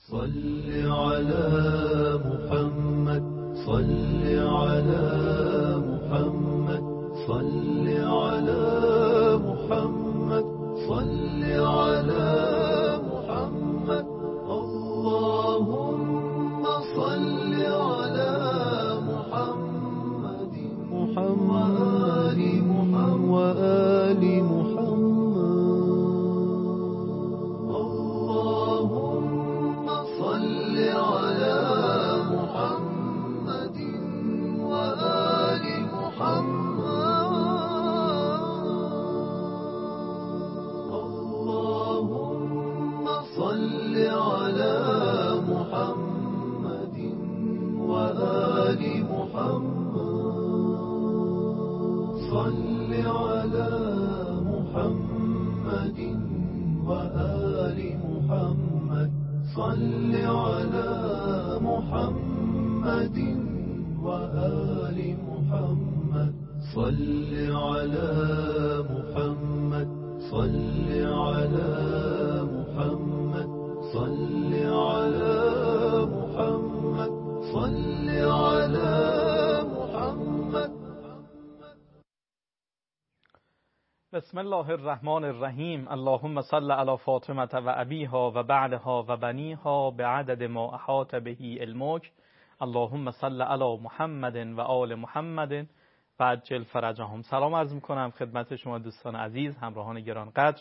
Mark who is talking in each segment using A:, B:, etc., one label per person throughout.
A: صل على محمد صل على محمد صل على محمد صل على محمد اللهم صل على محمد وآل محمد اللهم صل على محمد وآل محمد اللهم صل على محمد وآل محمد صل على محمد وآل محمد صل على محمد وآل محمد صل على محمد صل على محمد صل على محمد صل على محمد.
B: بسم الله الرحمن الرحیم. اللهم صل علی فاطمه و ابیها و بعلها و بنیها بعدد ما احاط به علمک. اللهم صل علی محمد و آل محمد و عجل فرجهم. سلام عرض میکنم خدمت شما دوستان عزیز، همراهان گرانقدر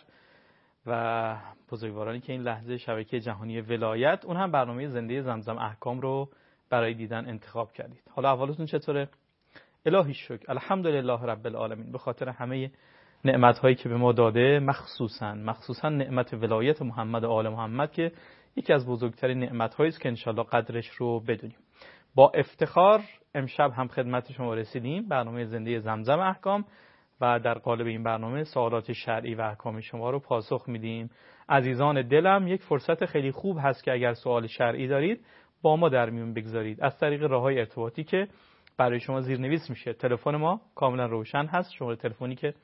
B: و بزرگوارانی که این لحظه شبکه جهانی ولایت، اون هم برنامه زنده زمزم احکام رو برای دیدن انتخاب کردید. حالا احوالتون چطوره؟ الهی شکر، الحمدلله رب العالمین، به خاطر همه نعمت‌هایی که به ما داده، مخصوصا نعمت ولایت محمد و آل محمد که یکی از بزرگترین نعمت‌هایی است که انشالله قدرش رو بدونیم. با افتخار امشب هم خدمت شما رسیدیم، برنامه زنده زمزم احکام، و در قالب این برنامه سوالات شرعی و احکام شما رو پاسخ میدیم. عزیزان دلم، یک فرصت خیلی خوب هست که اگر سوال شرعی دارید با ما در میون بگذارید از طریق راه‌های ارتباطی که برای شما زیرنویس میشه. تلفن ما کاملا روشن هست، شماره تلفنی که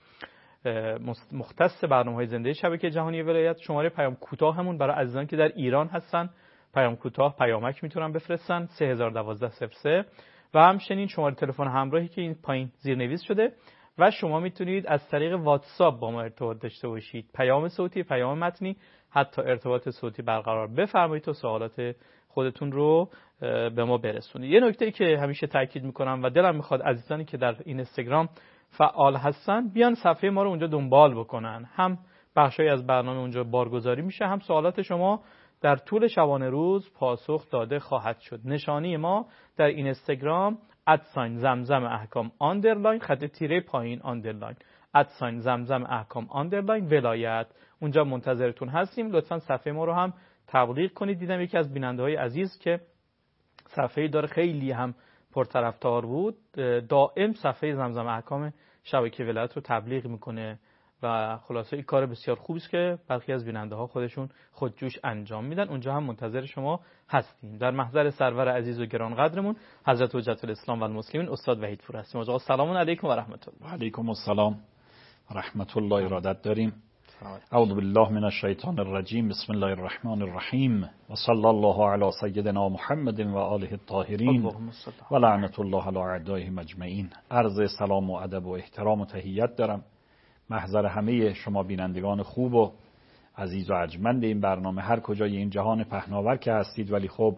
B: مختص برنامه‌های زنده شبکه جهانی ولایت، شماره پیام کوتاهمون برای عزیزان که در ایران هستن، پیام کوتاه پیامک میتونن بفرستن 301203 و همچنین شماره تلفن همراهی که این پایین زیرنویس شده و شما میتونید از طریق واتساپ با ما ارتباط داشته باشید، پیام صوتی، پیام متنی، حتی ارتباط صوتی برقرار بفرمایید و سوالات خودتون رو به ما برسونید. یه نکته که همیشه تاکید میکنم و دلم میخواد عزیزانی که در اینستاگرام فعال هستن بیان صفحه ما رو اونجا دنبال بکنن، هم بخشای از برنامه اونجا بارگذاری میشه، هم سوالات شما در طول شبانه روز پاسخ داده خواهد شد. نشانی ما در اینستاگرام @زمزم احکام _ خط تیره پایین _ زمزم احکام _ ولایت. اونجا منتظرتون هستیم. لطفاً صفحه ما رو هم تبلیغ کنید. دیدم یکی از بیننده‌های عزیز که صفحه‌ای داره خیلی هم پرطرفدار بود، دائم صفحه زمزم احکام شبکه ولایت رو تبلیغ میکنه و خلاصه این کار بسیار خوبی است که برخی از بیننده‌ها خودشون خودجوش انجام میدن. اونجا هم منتظر شما هستیم. در محضر سرور عزیز و گرانقدرمون حضرت حجت الاسلام و المسلمین استاد وحید پور هستیم. آقا سلام علیکم و رحمت الله.
C: و علیکم السلام و رحمت الله. ارادت داریم. اعوذ بالله من الشیطان الرجیم. بسم الله الرحمن الرحیم و صلی الله علی سیدنا محمد و آله الطاهرین و لعنت الله علی اعدائهم اجمعین. عرض سلام و ادب و احترام و تحیت دارم محضر همه شما بینندگان خوب و عزیز و ارجمند این برنامه، هر کجای این جهان پهناور که هستید، ولی خب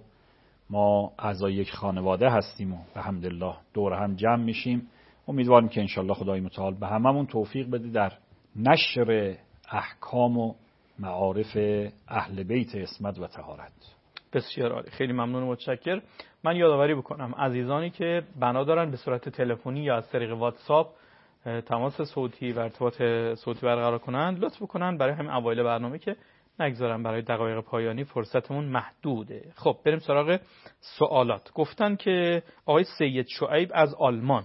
C: ما اعضای یک خانواده هستیم و به حمدالله دور هم جمع میشیم. امیدواریم که انشالله خدای متعال به هممون توفیق بده در نشر احکام و معارف اهل بیت عصمت و طهارت.
B: بسیار عالی، خیلی ممنون و متشکر. من یادآوری بکنم عزیزانی که بنا دارن به صورت تلفنی یا از طریق واتساپ تماس صوتی و ارتباط صوتی برقرار کنن، لطف بکنن برای همین اوایل برنامه که نگذارم برای دقایق پایانی، فرصتمون محدوده. خب بریم سراغ سوالات. گفتن که آقای سید شعیب از آلمان،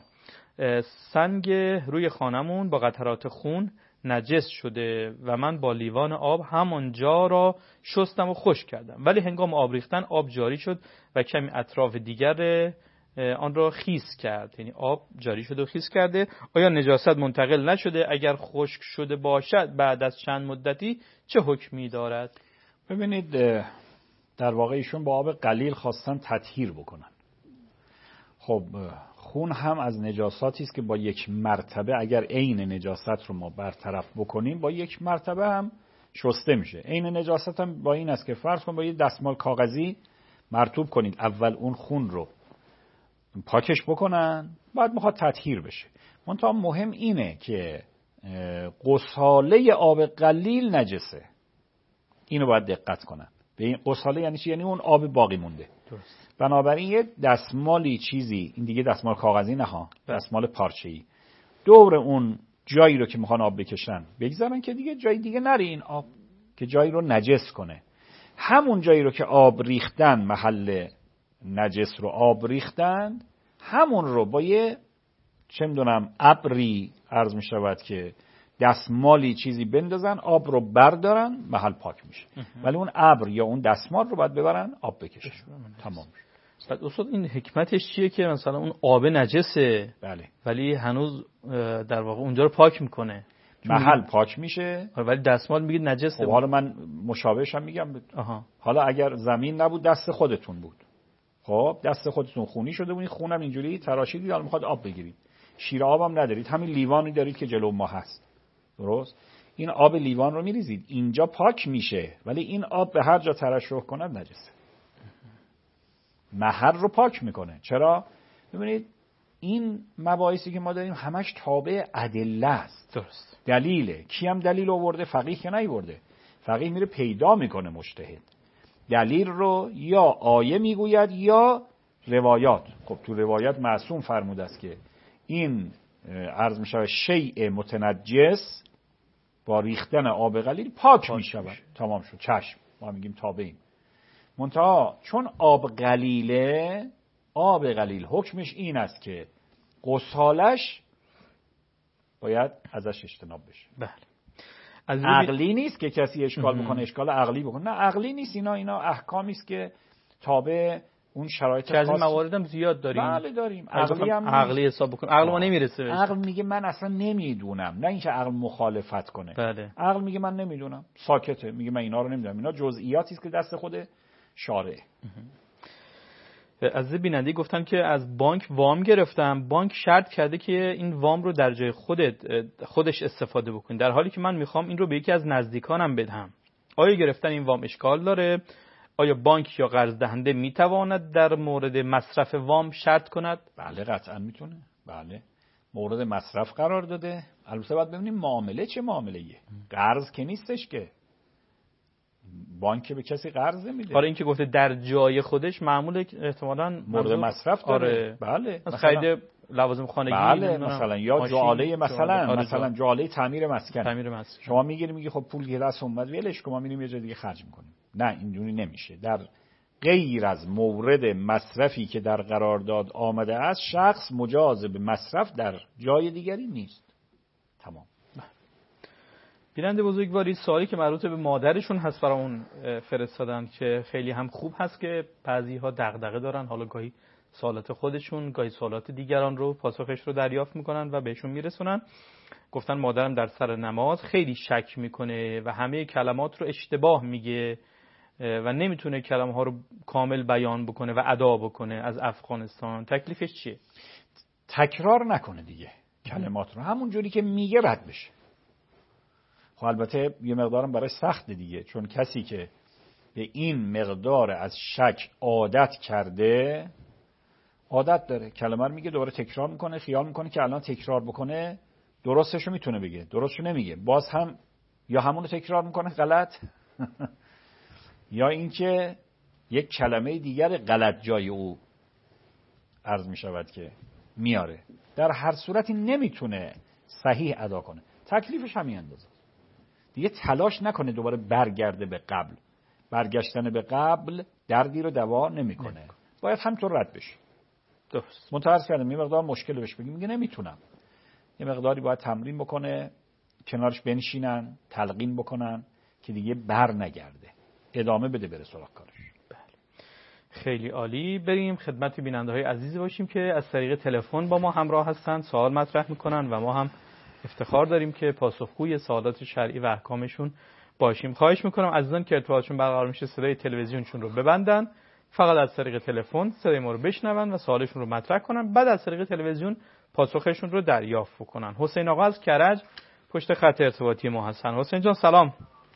B: سنگ روی خانمون با قطرات خون نجس شده و من با لیوان آب همانجا را شستم و خشک کردم، ولی هنگام آب ریختن آب جاری شد و کمی اطراف دیگر آن را خیس کرد. یعنی آب جاری شده و خیس کرده. آیا نجاست منتقل نشده؟ اگر خشک شده باشد بعد از چند مدتی چه حکمی دارد؟
C: ببینید، در واقع ایشون با آب قلیل خواستن تطهیر بکنن. خب خون هم از نجاساتی است که با یک مرتبه اگر عین نجاست رو ما برطرف بکنیم با یک مرتبه هم شسته میشه. عین نجاست هم با این است که فرض کن با یه دستمال کاغذی مرطوب کنید، اول اون خون رو پاکش بکنن، بعد میخواد تطهیر بشه. منتها مهم اینه که قصاله آب قلیل نجسه، اینو باید دقت کنن. به این قصاله یعنی چی؟ یعنی اون آب باقی مونده.
B: درست.
C: بنابراین یه دستمالی چیزی، این دیگه دستمال کاغذی نه ها، دستمال پارچه‌ای، دور اون جایی رو که میخوان آب بکشن بگذارن که دیگه جای دیگه نره این آب که جایی رو نجس کنه. همون جایی رو که آب ریختن، محل نجس رو آب ریختن، همون رو با یه چه میدونم ابری عرض میشود که دستمالی چیزی بندازن، آب رو بردارن، محل پاک میشه. ولی اون ابر یا اون دستمال رو باید ببرن آب بکشن. تمام.
B: بعد استاد این حکمتش چیه که مثلا اون آب نجسه
C: بله،
B: ولی هنوز در واقع اونجا رو پاک میکنه،
C: محل پاک میشه
B: ولی دستمال میگه نجسه.
C: خب حالا من مشابهش هم میگم حالا اگر زمین نبود دست خودتون بود، خب دست خودتون خونی شده بود، خونم اینجوری تراشیدید، حالا میخواد آب بگیرید، شیر آبم ندارید، همین لیوانی دارید که جلو ما هست، درست؟ این آب لیوان رو میریزید اینجا پاک میشه، ولی این آب به هر جا ترشح کند نجسه. محل رو پاک میکنه. چرا؟ ببینید این مباحثی که ما داریم همش تابع ادله است.
B: درست.
C: دلیله. کی هم دلیل آورده؟ فقیه که نیورده. فقیه میره پیدا میکنه مجتهد. دلیل رو یا آیه میگوید یا روایات. خب تو روایت معصوم فرموده است که این عرض میشه شیء متنجس با ریختن آب قلیل پاک میشود. تمام شد. چشم. ما میگیم تابعیم. منتها چون آب قلیله، آب قلیل حکمش این است که غسالش باید ازش اجتناب بشه.
B: بله.
C: عقلی نیست که کسی اشکال بکنه، اشکال عقلی بکنه. نه عقلی نیست، اینا احکامی است که تابع اون شرایط
B: خاص. از مواردم زیاد داریم.
C: بله داریم. عقلی هم
B: عقلی حساب بکنه. عقل ما نمیرسه.
C: عقل میگه من اصلا نمیدونم، نه اینکه عقل مخالفت کنه.
B: بله.
C: عقل میگه من نمیدونم، ساکته، میگه من اینا رو نمیدونم. اینا جزئیاتی است که دست خود شارع.
B: از بیننده گفتن که از بانک وام گرفتم، بانک شرط کرده که این وام رو در جای خودش استفاده بکنی، در حالی که من میخوام این رو به یکی از نزدیکانم بدهم. آیا گرفتن این وام اشکال داره؟ آیا بانک یا قرض دهنده میتواند در مورد مصرف وام شرط کند؟
C: بله قطعا میتونه. بله مورد مصرف قرار داده. البته باید ببینیم معامله چه معامله‌ایه. قرض که نیستش که، بانک به کسی قرض نمیده.
B: برای اینکه گفته در جای خودش، معمول احتمالاً
C: مورد مصرف داره. بله
B: مثلا خرید لوازم خانگی.
C: بله مثلا یا جعاله، مثلا جعاله تعمیر مسکن. شما میگی خب پول یه دست اومد ولش کن، ما میریم یه جای دیگه خرج میکنیم. نه اینجوری نمیشه. در غیر از مورد مصرفی که در قرارداد آمده است، شخص مجاز به مصرف در جای دیگری نیست. تمام.
B: بیننده بزرگواری، سوالی که مربوط به مادرشون هست برامون فرستادن که خیلی هم خوب هست که بعضی‌ها دغدغه دارن، حالا گاهی سوالات خودشون گاهی سوالات دیگران رو پاسخش رو دریافت میکنن و بهشون میرسونن. گفتن مادرم در سر نماز خیلی شک میکنه و همه کلمات رو اشتباه میگه و نمیتونه کلمه ها رو کامل بیان بکنه و ادا بکنه از افغانستان. تکلیفش چیه؟
C: تکرار نکنه دیگه کلمات رو، همون جوری که میگه رد بشه. خب البته یه مقدارم برای سخت دیگه، چون کسی که به این مقدار از شک عادت کرده، عادت داره کلمه رو میگه دوباره تکرار میکنه، خیال میکنه که الان تکرار بکنه درستشو میتونه بگه، درستشو نمیگه، باز هم یا همونو تکرار میکنه غلط یا اینکه یک کلمه دیگر غلط جای او عرض میشود که میاره. در هر صورتی نمیتونه صحیح ادا کنه. تکلیفش همین اندازه دیگه. تلاش نکنه دوباره برگرده به قبل. برگشتن به قبل دردی رو دوا نمیکنه. باید همینطور رد بشه.
B: درست.
C: متعرض کردم یه مقدار مشکل بهش بگیم، میگه نمیتونم. یه مقداری باید تمرین بکنه، کنارش بنشینن، تلقین بکنن که دیگه بر نگرده، ادامه بده بره سراغ کارش.
B: بله. خیلی عالی. بریم خدمت بیننده‌های عزیزی باشیم که از طریق تلفن با ما همراه هستن، سوال مطرح میکنن و ما هم افتخار داریم که پاسخگوی سوالات شرعی و احکامشون باشیم. خواهش میکنم عزیزان که ارتباطشون برقرار میشه صدای تلویزیونشون رو ببندن، فقط از طریق تلفن صدای ما رو بشنون و سوالشون رو مطرح کنن، بعد از طریق تلویزیون پاسخشون رو دریافت کنن. حسین آقا از کرج پشت خط ارتباطی ما هستن. حسین جان سلام.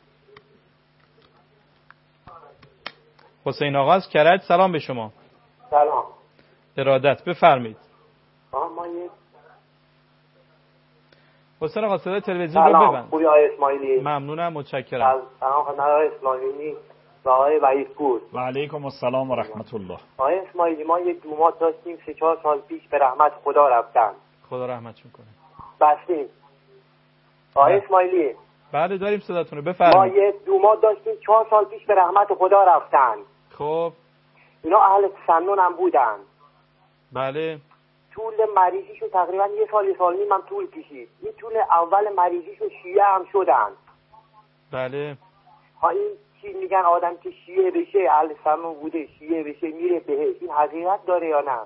B: حسین آقا از کرج سلام به شما.
D: سلام.
B: ارادت بفرمایید.
D: ما یک
B: حسین آقا صدای تلویزیون رو ببند.
D: خوبی آقای اسماعیلی؟
B: ممنونم، متشکرم.
D: سلام خدمت آقای اسماعیلی و آقای وحیدپور.
C: و علیکم السلام و رحمت الله.
D: آقای اسماعیلی ما یک دومات داشتیم 3-4 سال پیش به رحمت خدا رفتن.
B: خدا رحمتشون کنه.
D: بستیم. آقای اسماعیلی
B: بله داریم صداتون رو،
D: ما
B: بفرمایید.
D: یک دومات داشتیم 4 سال پیش به رحمت خدا رفتن.
B: خب
D: اینا اهل تسنن هم بودن.
B: بله.
D: طول مریضیشون تقریبا 1 سال نیم هم طول کشید. این طول اول مریضیشون شیعه هم شدن.
B: بله.
D: ها این چی میگن آدم که شیعه بشه اهل تسنن بوده شیعه بشه میره بهش، این حقیقت داره یا نه؟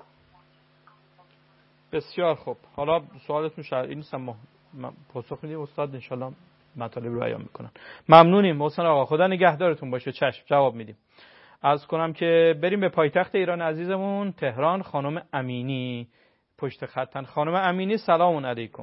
B: بسیار خوب. حالا سوالتون شرعی نیستم، ما پاسخ میدیم، استاد انشالله مطالب رو بیان میکنن. ممنونیم حسین آقا، خدا نگهدارتون باشه. چشم جواب میدیم. عرض کنم که بریم به پایتخت ایران عزیزمون تهران. خانم امینی پشت خطن. خانم امینی سلام علیکم.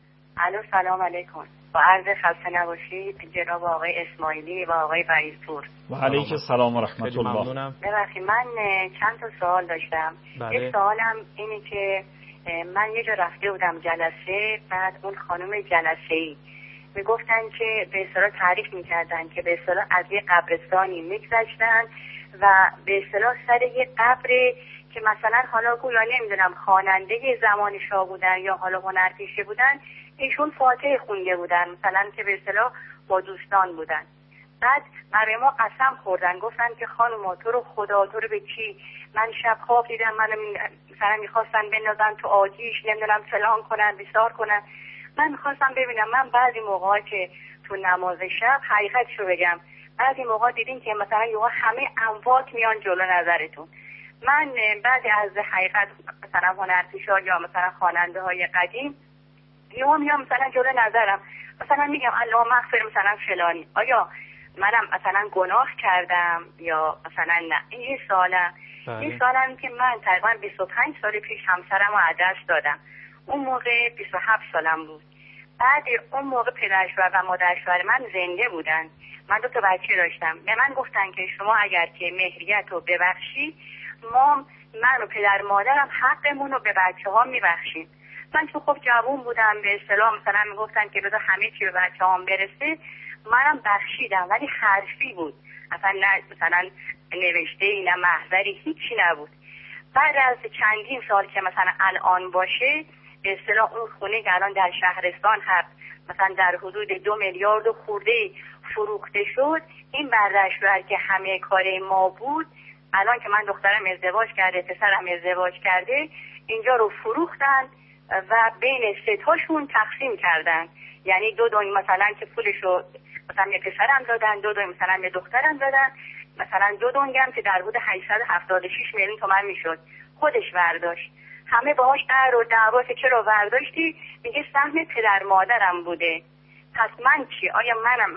E: الو سلام علیکم. با عرض خسته نباشید جناب آقای اسماعیلی و آقای وحیدپور.
C: و علیکم السلام و رحمت الله.
B: ممنونم.
E: ببخشید من چند تا سوال داشتم.
B: بله.
E: یک سوالم اینه که من یه جا رفته بودم جلسه، بعد اون خانم جلسه‌ای میگفتن که به اصطلاح تعریف میکردن که به اصطلاح از یه قبرستانی میگذشتن و به اصطلاح سر یه قبر که مثلا حالا گویا نمیدونم خواننده زمان شاه بودن یا حالا هنرپیشه بودن، ایشون فاتحه خونده بودن مثلا که به اصطلاح با دوستان بودن. بعد برای ما قسم خوردن، گفتن که خانم تو رو خدا تو رو به کی، من شب خواب دیدم منو مثلا میخواستن بندازن تو آتیش نمیدونم فلان کنن بیسار کنن. من میخواستم ببینم، من بعضی موقعا که تو نماز شب حقیقتشو بگم بعضی موقع دیدین که مثلا یهو همه اموات میان جلو نظرتون. من بعضی از حقیقت مثلا هنرپیشا یا مثلا خواننده های قدیم یهو میام مثلا جلو نظرم، مثلا میگم الله مغفر مثلا فلانی، آیا منم مثلا گناه کردم یا مثلا نه؟ این یه سوالم. این سوالم که من تقریبا 25 سال پیش همسرم رو از دست دادم. اون موقع 27 سالم بود. بعد اون موقع پدرشوهر و مادرشوهر من زنده بودن. من 2 تا بچه داشتم. به من گفتن که شما اگر که مهریت رو ببخشی من و پدر مادرم حقمون رو به بچه ها میبخشیم. من تو خب جوون بودم، به اصطلاح مثلا میگفتن که بذار همه چی به بچه هم برسه، منم بخشیدم ولی حرفی بود، مثلا نوشته نه محضری هیچی نبود. بعد از چندین سال که مثلا الان باشه به اصطلاح اون خونه که الان در شهرستان هست مثلا در حدود 2 میلیارد خورده فروخته شد، این برداشت‌ور که همه کار ما بود الان که من دخترم ازدواج کرده پسرم ازدواج کرده اینجا رو فروختن و بین 3 تاشون تقسیم کردن. یعنی 2 دنگ مثلا که پولشو مثلا یه پسرم دادن، 2 دنگ مثلا یه دخترم دادن، مثلا 2 دنگم که در حدود 876 میلیون تومان میشد خودش برداشت. همه باهاش قهر و دعوا که چرا برداشتی، میگه سهم پدر مادرم بوده. پس من چی؟ آیا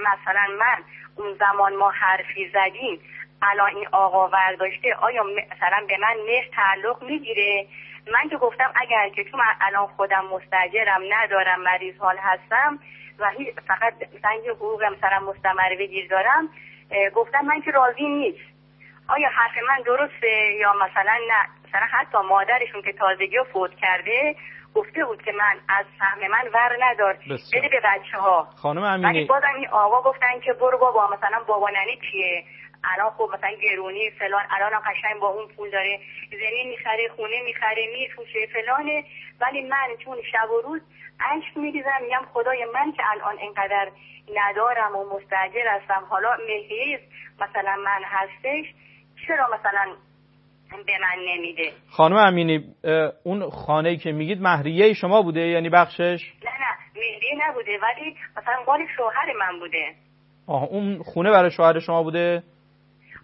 E: من اون زمان ما حرفی زدیم الان این آقا برداشته، آیا مثلا به من مهر تعلق میگیره؟ من که گفتم اگر که چون من الان خودم مستاجرم ندارم مریض حال هستم و فقط مثلا یه حقوق مثلا مستمر بگیر دارم، گفتم من که راضی نیست. آیا حرف من درسته یا مثلا نه؟ مثلا حتی مادرشون که تازگی فوت کرده گفته بود که من از سهم من ور ندار بده به بچه ها.
B: خانم امینی
E: ولی بازم این آقا گفتن که برو بابا مثلا بابا ننی کیه، الان خب مثلا گرونی فلان، الان قشنگ با اون پول داره زمین میخره خونه میخره میفروشه فلانه، ولی من چون شب و روز اشک میریزم میگم خدای من که الان اینقدر ندارم و مستاجر هستم، حالا مهریه مثلا من هستش چرا مثلا به من نمیده؟
B: خانم امینی اون خانه‌ای که میگید مهریه شما بوده یعنی بخشش؟
E: نه مهریه نبوده ولی مثلا مال شوهر من بوده.
B: اون خونه برای شوهر شما بوده؟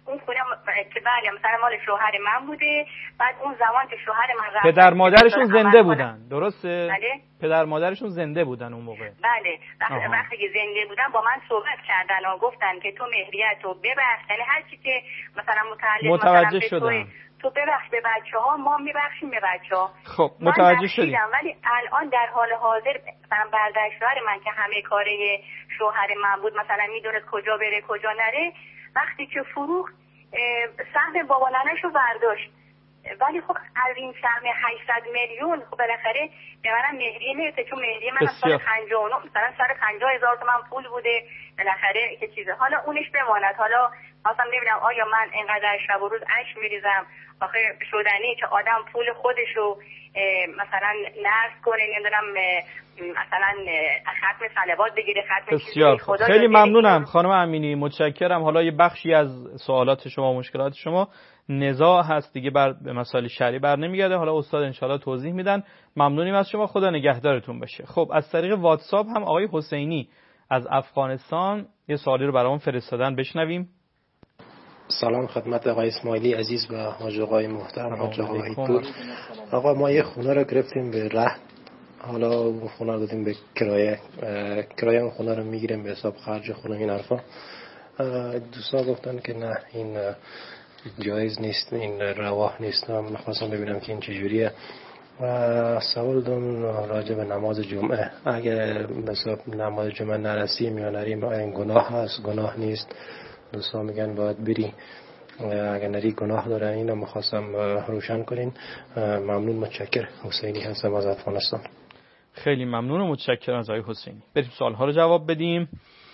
E: اون خونه که بله مثلا مال شوهر من بوده. بعد اون زمان که شوهر من رفت
B: پدر مادرشون زنده بودن، درسته؟
E: بله.
B: پدر مادرشون زنده بودن اون موقع.
E: بله. وقتی که زنده بودن با من صحبت کردن و گفتن که تو مهریه‌تو ببخش، یعنی هر چی که مثلا
B: متوجه شدم.
E: تو ببخش به بچه‌ها، ما میبخشیم به بچه‌ها.
B: خب متوجه شدیم.
E: ولی الان در حال حاضر مثلا برادر شوهر من که همه کاره شوهر من بود، مثلا میدونست کجا بره کجا نره، وقتی که فروخت سهم بابا ننه‌شو برداشت. ولی خب از این سهم 800 میلیون خب بالاخره به منم مهریه میرسه، چون مهریه من سال 59 مثلا 150,000 تومان پول بوده بالاخره که چیزه. حالا اونش بماند. حالا مثلا نمیدونم آیا من اینقدر شب و روز اشک میریزم آخه شدنی که آدم پول خودشو مثلا نرس کنه، نمیدونم مثلا ختم صلوات بگیره، ختم
B: بسیار خدا. خیلی ممنونم خانم امینی، متشکرم. حالا یه بخشی از سوالات شما و مشکلات شما نزاع هست دیگه، به مسائل شرعی بر نمیگرده. حالا استاد انشالله توضیح میدن. ممنونیم از شما، خدا نگهدارتون باشه. خب از طریق واتساپ هم آقای حسینی از افغانستان یه سوالی رو برامون فرستادن، بشنویم.
F: سلام خدمت آقای اسماعیلی عزیز و حاج آقای محترم حاج آقا وحیدپور. آقا ما یه خونه رو گرفتیم به رهن، حالا اون خونه رو دادیم به کرایه اون خونه رو میگیریم به حساب خرج خونه این حرفا. دوستان گفتن که نه این جایز نیست، این روا نیست. من خواستم ببینم که این چجوریه. سوال دوم راجع به نماز جمعه، اگه به حساب نماز جمعه نرسیم یا نریم این گناه هست گناه نیست؟ دوستان میگن باید بری، اگه نری گناه داره. اینو می‌خواستم روشن کنین. ممنون، متشکر. حسینی هستم از افغانستان.
B: خیلی ممنون و متشکرم از آقای حسینی. بریم سوال‌ها رو جواب بدیم.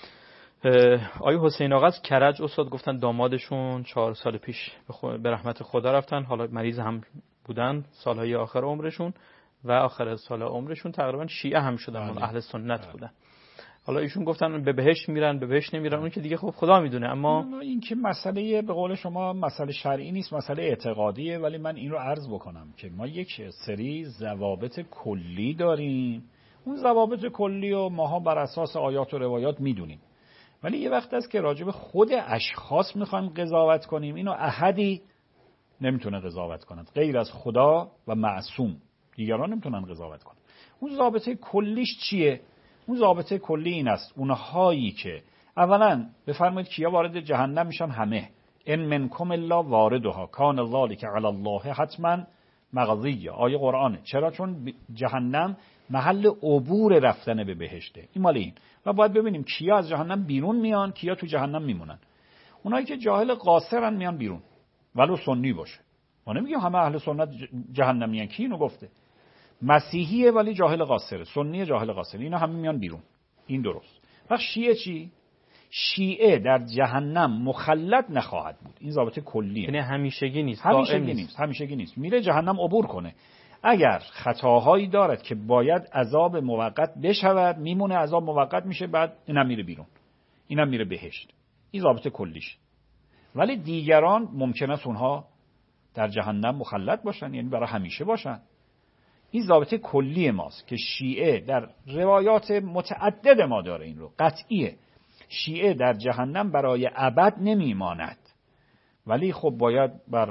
B: آقای حسین آقا از کرج استاد گفتن دامادشون 4 سال پیش به رحمت خدا رفتن، حالا مریض هم بودن سالهای آخر عمرشون و آخر سال عمرشون تقریبا شیعه هم شدن، اهل سنت بودن. حالا ایشون گفتن به بهشت میرن به بهشت نمیرن، اون که دیگه خب خدا میدونه. اما
C: این که مسئله به قول شما مسئله شرعی نیست، مسئله اعتقادیه. ولی من این رو عرض بکنم که ما یک سری ضوابط کلی داریم، اون ضوابط کلی رو ماها بر اساس آیات و روایات میدونیم. ولی یه وقت است که راجع به خود اشخاص میخوایم قضاوت کنیم، اینو احدی نمیتونه قضاوت کند غیر از خدا و معصوم، دیگران نمیتونن قضاوت کنن. اون ضابطه کلیش چیه؟ اون ضابطه کلی این است اونهایی که اولا بفرمایید کیا وارد جهنم میشن؟ همه. ان منکم الا واردها کان ذلک علی الله حتما مقضیه. آیه قرآنه. چرا؟ چون جهنم محل عبور رفتن به بهشته. این مال این. و باید ببینیم کیا از جهنم بیرون میان، کیا تو جهنم میمونن. اونایی که جاهل قاصرن میان بیرون ولو سنی باشه. ما نمیگیم همه اهل سنت جهنم میان. کی اینو گفته؟ مسیحیه ولی جاهل قاصره، سنی جاهل قاصره، اینا همه میان بیرون. این درست. وقت شیعه چی؟ شیعه در جهنم مخلد نخواهد بود. این ضابطه کلیه.
B: یعنی همیشگی نیست،
C: همیشگی نیست. میره جهنم عبور کنه. اگر خطاهایی دارد که باید عذاب موقت بشود، میمونه عذاب موقت میشه، بعد اینم میره بیرون، اینم میره بهشت. این ضابطه کلیش. ولی دیگران ممکنه است اونها در جهنم مخلد باشن، یعنی برای همیشه باشن. این ضابطه کلی ماست که شیعه در روایات متعدد ما داره، این رو قطعیه. شیعه در جهنم برای ابد نمیماند، ولی خب باید بر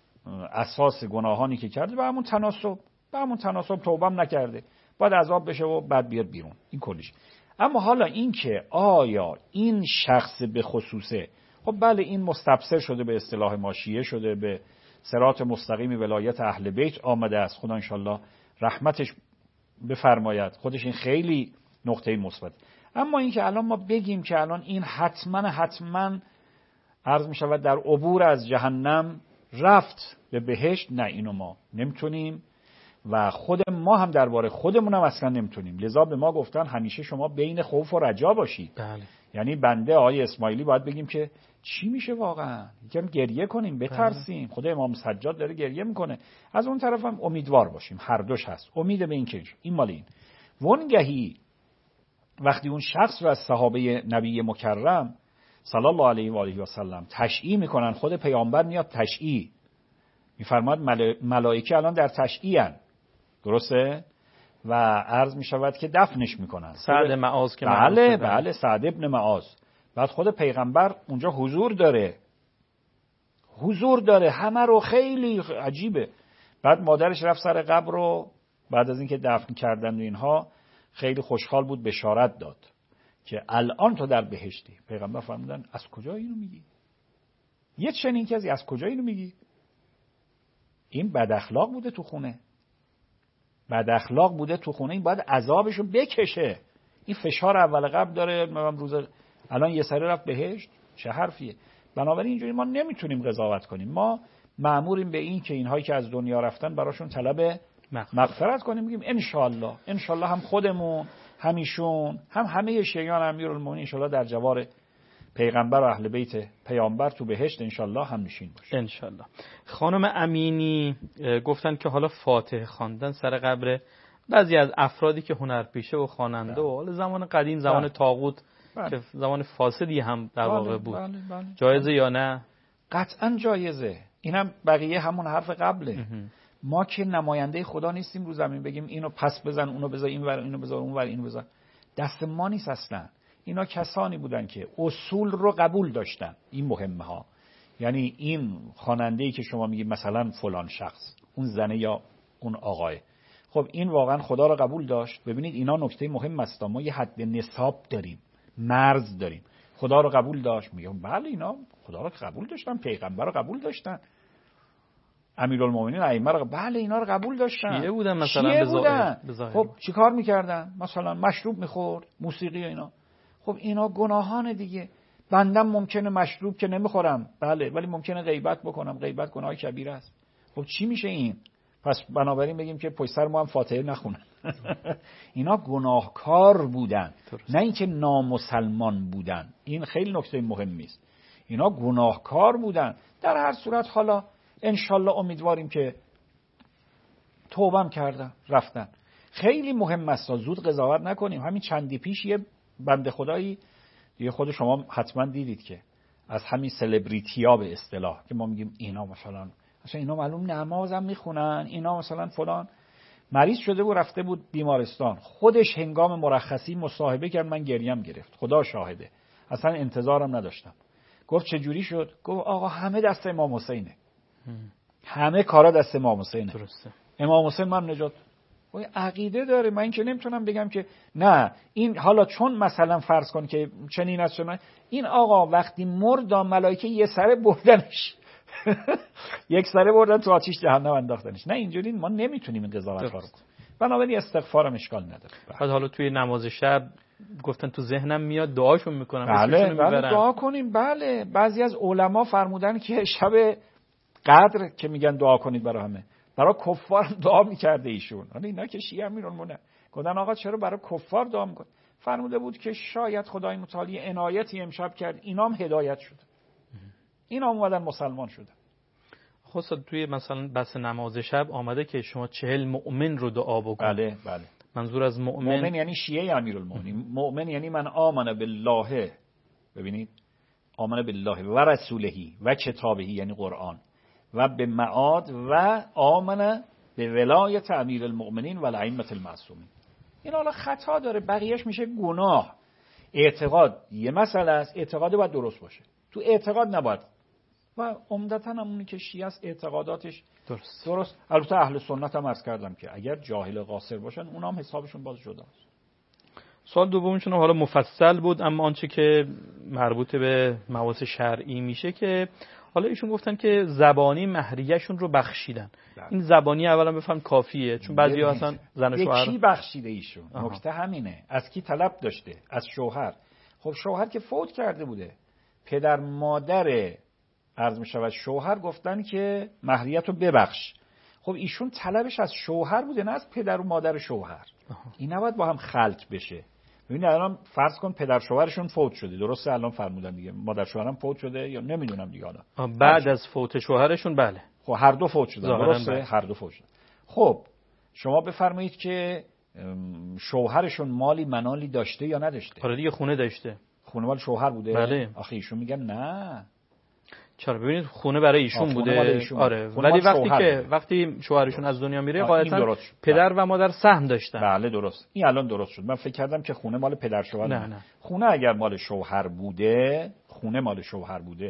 C: اساس گناهانی که کرده به همون تناسب توبه هم نکرده، باید عذاب بشه و بعد بیاد بیرون. این کلیش. اما حالا این که آیا این شخص به خصوصه، خب بله این مستبصر شده، به اصطلاح ما شیعه شده، به صراط مستقیم ولایت اهل بیت آمده است، خدا انشالله رحمتش بفرماید. خودش این خیلی نقطه مثبت. اما این که الان ما بگیم که الان این حتما عرض می شود در عبور از جهنم رفت به بهشت، نه، اینو ما نمیتونیم و خود ما هم درباره خودمون هم اصلا نمیتونیم. لذا به ما گفتن همیشه شما بین خوف و رجا باشید.
B: بله.
C: یعنی بنده آقای اسماعیلی باید بگیم که چی میشه واقعا، یکم گریه کنیم، بترسیم. خود امام سجاد داره گریه میکنه. از اون طرف هم امیدوار باشیم، هر دوش هست. امید به این که این مال این. وانگهی وقتی اون شخص رو از صحابه نبی مکرم صلی الله علیه و آله و سلم تشییع میکنن، خود پیامبر میاد تشییع میفرماد، ملائکه الان در تشییع ان، درسته؟ و عرض میشود که دفنش میکنن.
B: سعد معاذ که
C: بله سعد ابن معاذ. بعد خود پیغمبر اونجا حضور داره، حضور داره، همه رو، خیلی عجیبه. بعد مادرش رفت سر قبر رو بعد از اینکه دفن کردن و اینها خیلی خوشحال بود، بشارت داد که الان تو در بهشتی. پیغمبر فرمودن از کجا اینو میگی؟ یه چنین کسی از کجا اینو میگی؟ این بد اخلاق بوده تو خونه، بد اخلاق بوده تو خونه، این باید عذابشو بکشه. این فشار اول قبل داره، الان یه سره رفت بهشت، چه حرفیه؟ بنابراین اینجوری ما نمیتونیم قضاوت کنیم. ما مأموریم به این که اینهایی که از دنیا رفتن براشون طلب مغفرت کنیم، بگیم انشالله هم خودمون، همیشون، هم همه شیعیان امیرالمومنین انشالله در جوار پیغمبر و اهل بیت پیامبر تو بهشت انشالله هم نشین باشه.
B: انشالله. خانم امینی گفتن که حالا فاتحه خواندن سر قبر بعضی از افرادی که هنرپیشه و خواننده و حالا زمان قدیم، زمان طاغوت که زمان فاسدی هم در واقع بود، جایزه یا نه؟
C: قطعا جایزه. اینم بقیه همون حرف قبله. ما که نماینده خدا نیستیم رو زمین بگیم اینو پس بزن، اونو بذار اینور، اینو بذار اونور، اینو بذار. دست ما نیست اصلا. اینا کسانی بودن که اصول رو قبول داشتن. این مهمه ها. یعنی این خواننده‌ای که شما میگید مثلا فلان شخص، اون زنه یا اون آقای، خب این واقعا خدا رو قبول داشت. ببینید اینا نکته مهم است. ما یه حد نصاب داریم، مرز داریم. خدا رو قبول داشت، میگم بله اینا خدا رو قبول داشتن، پیغمبر رو قبول داشتن، امیرالمومنین ائمه رو، بله اینا رو قبول داشتن.
B: شیعه بودن مثلا
C: بظاهر. خب چیکار میکردن؟ مثلا مشروب میخورد، موسیقی و اینا. خب اینا گناهان دیگه. بندم ممکنه مشروب که نمیخورم، بله، ولی ممکنه غیبت بکنم. غیبت گناه کبیره است. خب چی میشه این؟ پس بنابراین بگیم که پشت سر ما هم فاتحه نخونن. اینا گناهکار بودن، نه اینکه نامسلمان بودن. این خیلی نکته مهمی است. اینا گناهکار بودن. در هر صورت حالا انشالله امیدواریم که توبه کردن رفتن. خیلی مهم است زود قضاوت نکنیم. همین چندی پیش یه بنده خدایی، یه خود شما حتما دیدید که از همین سلبریتی‌ها به اصطلاح که ما میگیم اینا مثلا اینا معلوم نمازم میخونن، اینا مثلا فلان، مریض شده بود رفته بود بیمارستان، خودش هنگام مرخصی مصاحبه کرد، من گریم گرفت، خدا شاهده، اصلا انتظارم نداشتم. گفت چه جوری شد؟ گفت آقا همه دست امام حسینه، همه کارا دست امام حسینه.
B: درسته.
C: امام حسین من نجات. و عقیده داره. من که نمیتونم بگم که نه این حالا چون مثلا فرض کن که چنین است چنین، این آقا وقتی مرد ملائکه یه سره بردنش یک سره بردن تو آتش جهنم انداختنش. نه اینجوری ما نمیتونیم این قضاوت رو کنیم. بنابراین استغفارم اشکال نداره.
B: بعد حالا توی نماز شب گفتن تو ذهنم میاد دعاشون میکنم.
C: بله دعا کنیم. بله بعضی از علما فرمودن که شب قدر که میگن دعا کنید برای همه، برای کفار دعا میکرده ایشون. حالا اینا که شیعه میرونمونه گفتن آقا چرا برای کفار دعا میکنه؟ فرموده بود که شاید خدای متعالی عنایتی امشب کرد، اینام هدایت شد، اینا اومدن مسلمان شدن.
B: خصوصا توی مثلا بس نماز شب آمده که شما 40 مؤمن رو دعا بکنید.
C: بله.
B: منظور از مؤمن
C: یعنی شیعه امیرالمومنین. مؤمن یعنی من آمن بالله، ببینید، آمن بالله و رسولهی و کتابهی یعنی قرآن، و به معاد، و آمن به ولایت امیرالمؤمنین و الائمه المعصومین. این حالا خطا داره، بقیهش میشه گناه. اعتقاد یه مسئله است، اعتقاد باید درست باشه، تو اعتقاد نباید، و عمدتاً همونی که شیعه است اعتقاداتش درست. البته اهل سنت هم عرض کردم که اگر جاهل قاصر باشن اونا هم حسابشون باز جداست.
B: سوال دومشون حالا مفصل بود، اما آنچه که مربوط به مباحث شرعی میشه که حالا ایشون گفتن که زبانی مهریه‌شون رو بخشیدن. این زبانی اولا بفهم کافیه؟ چون بعضیا اصلا زن و شوهر
C: کی بخشیده ایشون؟ نکته همینه. از کی طلب داشته؟ از شوهر. خب شوهر که فوت کرده بوده، پدر مادر عرض می شود شوهر گفتن که مهریت رو ببخش. خب ایشون طلبش از شوهر بوده نه از پدر و مادر شوهر. این نباید با هم خلط بشه. ببینید الان فرض کن پدر شوهرشون فوت شده، درسته الان فرمودن دیگه، مادر شوهرم فوت شده یا نمیدونم دیگه، حالا
B: بعد از فوت شوهرشون بله،
C: خب هر دو فوت شدن، درسته؟ هر دو فوت شدن. خب شما بفرمایید که شوهرشون مالی منالی داشته یا نداشته؟
B: آره دیگه خونه داشته.
C: خونه مال شوهر بوده؟
B: بله.
C: آخه ایشون میگن نه.
B: چرا؟ ببینید خونه برای ایشون بوده. آره ولی وقتی شوهرشون از دنیا میره غالبا پدر و مادر سهم داشتن.
C: بله درست. این الان درست شد. من فکر کردم که خونه مال پدر شوهر.
B: نه.
C: خونه اگر مال شوهر بوده، خونه مال شوهر بوده،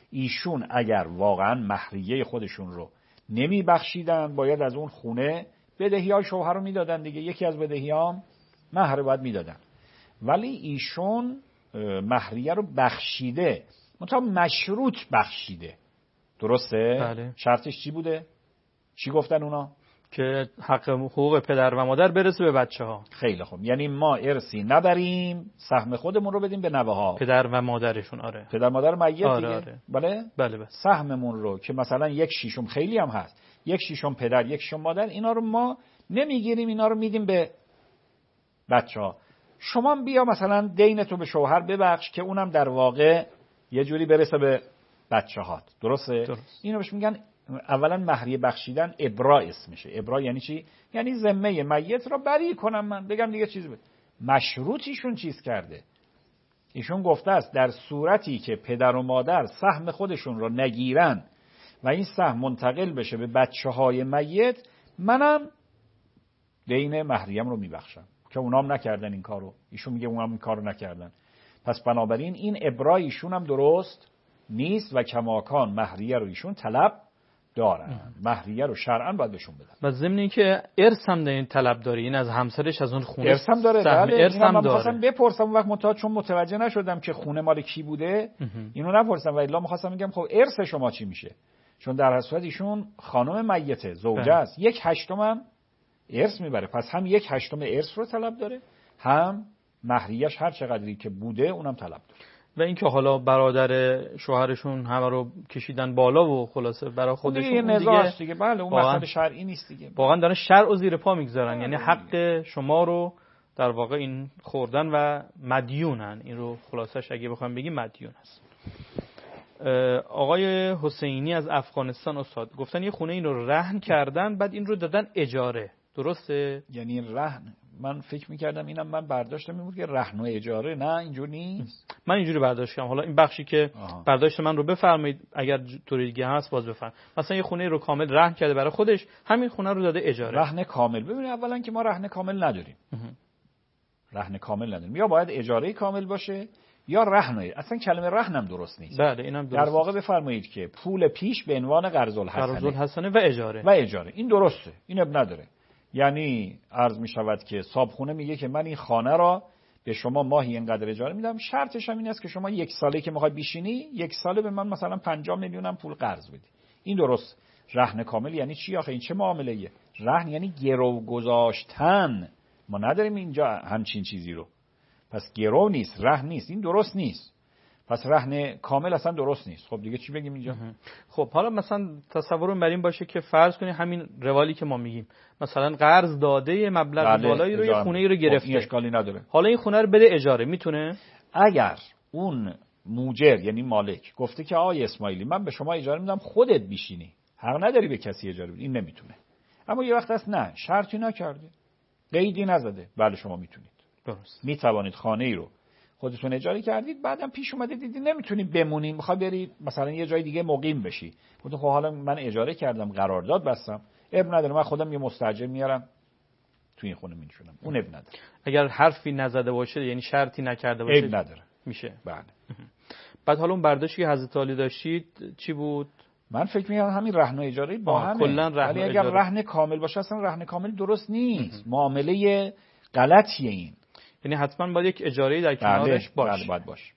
C: ایشون اگر واقعا مهریه خودشون رو نمی بخشیدن باید از اون خونه بدهی‌های شوهر رو میدادن دیگه، یکی از بدهیام مهر باید میدادن. ولی ایشون مهریه رو بخشیده، منتها مشروط بخشیده. درسته؟
B: بله.
C: شرطش چی بوده؟ چی گفتن اونا؟
B: که حقوق پدر و مادر برسه به بچه‌ها.
C: خیلی خوب، یعنی ما ارثی نبریم، سهم خودمون رو بدیم به نوه‌ها،
B: پدر و مادرشون. آره،
C: پدر مادر میت دیگه.
B: آره.
C: بله؟
B: بله.
C: سهممون رو که مثلا 1/6 خیلی هم هست، 1/6 پدر 1/6 مادر، اینا رو ما نمیگیریم، اینا رو میدیم به بچه‌ها. شما بیا مثلا دینتو به شوهر ببخش که اونم در واقع یه جوری برسه به بچه‌هات. درسته؟
B: درست.
C: اینو بهش میگن اولا مهریه بخشیدن. ابرا اسمشه. ابرا یعنی چی؟ یعنی ذمه میت را بری کنم، من بگم دیگه چیزی بود. مشروطیشون چیز کرده، ایشون گفته است در صورتی که پدر و مادر سهم خودشون رو نگیرن و این سهم منتقل بشه به بچه‌های میت، منم دین مهریم رو میبخشم، که اونام نکردن این کارو. ایشون میگه اونام این کارو نکردن. پس بنابراین این ابرای ایشون هم درست نیست و کماکان مهریه رو ایشون طلب دارن. مهریه رو شرعاً باید بهشون بدن.
B: و ضمن اینکه ارث هم این طلب داره، این از همسرش از اون خونه
C: ارث هم داره. بله،
B: ارث هم داره.
C: می‌خواستم بپرسم اون وقت منتها چون متوجه نشدم که خونه مال کی بوده اینو نپرسم، و الا می‌خواستم بگم خب ارث شما چی میشه، چون در هر صورت ایشون خانم میته، زوجه است، 1/8 هم ارث میبره. پس هم 1/8 ارث رو طلب داره، هم مهریه‌اش هر چقدری که بوده اونم طلب داره.
B: و اینکه حالا برادر شوهرشون همه رو کشیدن بالا و خلاصه برای خودشون
C: دیگه نزاعش دیگه. بله، اون مسئله شرعی نیست دیگه.
B: واقعا دارن شرع و زیر پا میگذارن، یعنی حق شما رو در واقع این خوردن و مدیونن. این رو خلاصش اگه بخوام بگیم مدیون هست. آقای حسینی از افغانستان استاد گفتن یه خونه این رو رهن کردن، بعد این رو دادن اجاره. درسته؟
C: یعنی رهن، من فکر می‌کردم اینم من برداشتم این بود که رهن و اجاره، نه اینجور نیست.
B: من اینجوری برداشت کردم. حالا این بخشی که برداشت من رو بفرمایید، اگر طوری دیگه هست باز بفرمایید. مثلا یه خونه رو کامل رهن کرده برای خودش، همین خونه رو داده اجاره.
C: رهن کامل، ببینید اولا که ما رهن کامل نداریم. رهن کامل نداریم، یا باید اجاره کامل باشه یا رهن. اصلا کلمه رهن هم درست نیست.
B: بله، اینم درست.
C: در واقع بفرمایید که پول پیش به عنوان قرض
B: الحسنه و اجاره.
C: و اجاره، این درسته، این اب نداره. یعنی عرض می شود که صاحبخونه میگه که من این خانه را به شما ماهی اینقدر اجاره میدم، شرطش هم این است که شما 1 ساله که میخوای بشینی 1 ساله به من مثلا 50 میلیونم پول قرض بدی. این درست. رهن کامل یعنی چی آخه؟ این چه معامله ایه؟ رهن یعنی گرو گذاشتن. ما نداریم اینجا همچین چیزی رو. پس گرو نیست، رهن نیست، این درست نیست. پس رهن کامل اصلا درست نیست. خب دیگه چی بگیم اینجا؟
B: خب حالا مثلا تصورم بر این باشه که فرض کنی همین روالی که ما میگیم، مثلا قرض داده مبلغ بالایی رو یه خونه ای رو گرفته،
C: این اشکالی نداره.
B: حالا این خونه رو بده اجاره، میتونه؟
C: اگر اون موجر یعنی مالک گفته که آقای اسماعیلی من به شما اجاره میدم خودت بیشینی، حق نداری به کسی اجاره بدی، این نمیتونه. اما یه وقت هست نه، شرطی نکرده، قیدی نزده، بله شما میتونید.
B: درست.
C: میتوانید خانه ای رو خودتون اجاره کردید، بعدم پیش اومده دیدی نمیتونی بمونی، میخوای بری مثلا یه جای دیگه مقیم بشی، گفتم خب حالا من اجاره کردم، قرارداد بستم، اب نداره، من خودم یه مستاجر میارم تو این خونه میشونم، اون اب نداره.
B: اگر حرفی نزده باشه، یعنی شرطی نکرده باشه،
C: اب نداره،
B: میشه.
C: بله.
B: بعد حالا اون برداشتی که حضرت علی داشتید چی بود؟
C: من فکر می‌کنم همین رهن و اجاره با همه. ولی اگر رهن کامل باشه اصلا رهن کامل درست نیست، معامله غلطیه این.
B: یعنی حتما باید یک اجاره در کنارش باشه.
C: بله باید باشه.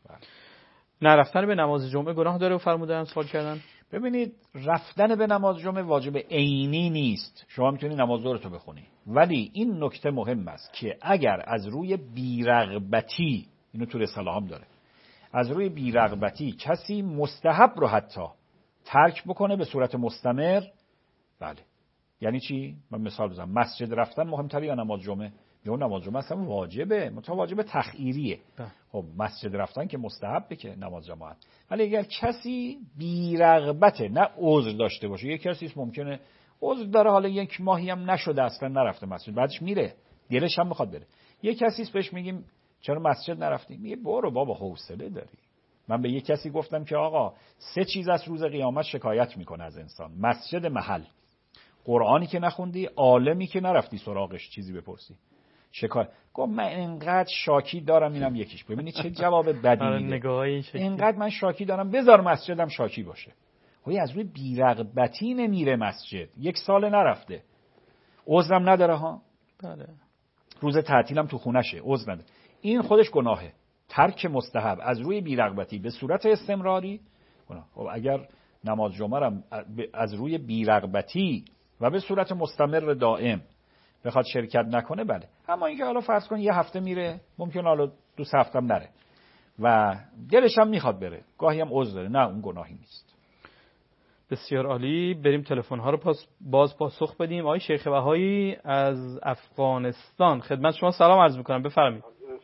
B: نرفتن به نماز جمعه گناه داره فرمودن سوال کردن؟
C: ببینید رفتن به نماز جمعه واجب عینی نیست، شما میتونی نماز ظهر تو بخونی، ولی این نکته مهم است که اگر از روی بی‌رغبتی، اینو تو رساله هم داره، از روی بی‌رغبتی کسی مستحب رو حتی ترک بکنه به صورت مستمر، بله. یعنی چی؟ من مثال بزنم، مسجد رفتن مهمتره یا نماز جمعه؟ یا نماز جمعه اصلا واجبه، واجب تخییریه. خب مسجد رفتن که مستحبه که نماز جماعت. ولی اگر کسی بی‌رغبته، نه عذر داشته باشه، یک کسی ممکنه عذر داره، حالا 1 ماهی هم نشده اصلا نرفته مسجد، بعدش میره، دلش هم میخواد بره. یک کسی بهش میگیم چرا مسجد نرفتی؟ میگه برو بابا حوصله داری. من به یک کسی گفتم که آقا 3 چیز از روز قیامت شکایت میکنه از انسان: مسجد محل، قرآنی که نخوندی، عالمی که نرفتی سراغش چیزی بپرسی. شکار گفت من اینقدر شاکی دارم. اینم یکیش. ببینید چه جواب بدی میده. اینقدر من شاکی دارم بذار مسجدم شاکی باشه. از روی بی‌رغبتی نمیره مسجد. 1 سال نرفته. عذرم نداره ها.
B: بله.
C: روز تعطیلم تو خونشه. عذر نداره. این خودش گناهه. ترک مستحب از روی بی‌رغبتی به صورت استمراری گناه. خب اگر نماز جمعه هم از روی بی‌رغبتی و به صورت مستمر دائم بخواد شرکت نکنه بله. اما اینکه حالا فرض کن 1 هفته میره، ممکن حالا 2 هفته هم نره و دلش هم میخواد بره، گاهی هم عذر داره، نه اون گناهی نیست.
B: بسیار عالی. بریم تلفن ها رو باز پاسخ بدیم. آقای شیخ بهایی از افغانستان خدمت شما سلام عرض میکنم، بفرمایید.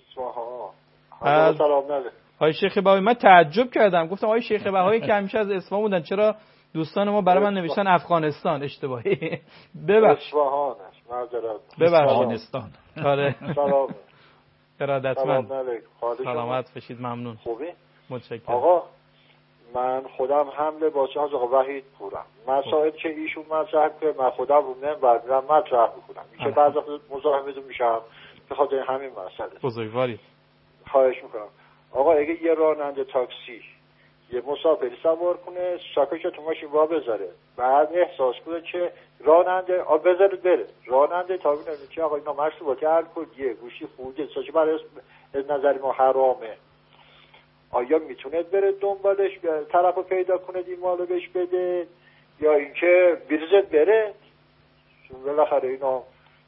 G: سلام نده.
B: آقای شیخ بهایی من تعجب کردم، گفتم آقای شیخ بهایی که همیشه از اصفهان بودن چرا دوستان ما برای من نوشتن افغانستان؟ اشتباهی. ببخش.
G: اصفهان است. معذرت.
B: ببخش.
C: افغانستان.
B: آره.
G: سلام.
B: ارادتمند.
G: سلامت
B: باشید. ممنون.
G: خوبی؟
B: متشکرم.
G: آقا من خودم حمله با شما آقا وحید پورم. مسائل که ایشون مطرح کنه من خودم رو نمیبرم مطرح میکنم. این که بعضی مزاحمتون میشم به خاطر همین مسئله.
B: بزرگواری.
G: خواهش میکنم. آقا اگه یه راننده تاکسی یه مسافری سوار کنه شاکش تو ماشین وا بذاره بعد احساس کنه که راننده بذاره بره، راننده تا ببینه که آقا اینا مشروبات الکلیه گوشی خوده ساشه برای از نظر ما حرامه، آیا میتونه بره دنبالش طرفو پیدا کنه این مالو بهش بده یا اینکه بریزت بره؟ چون بالاخره اینا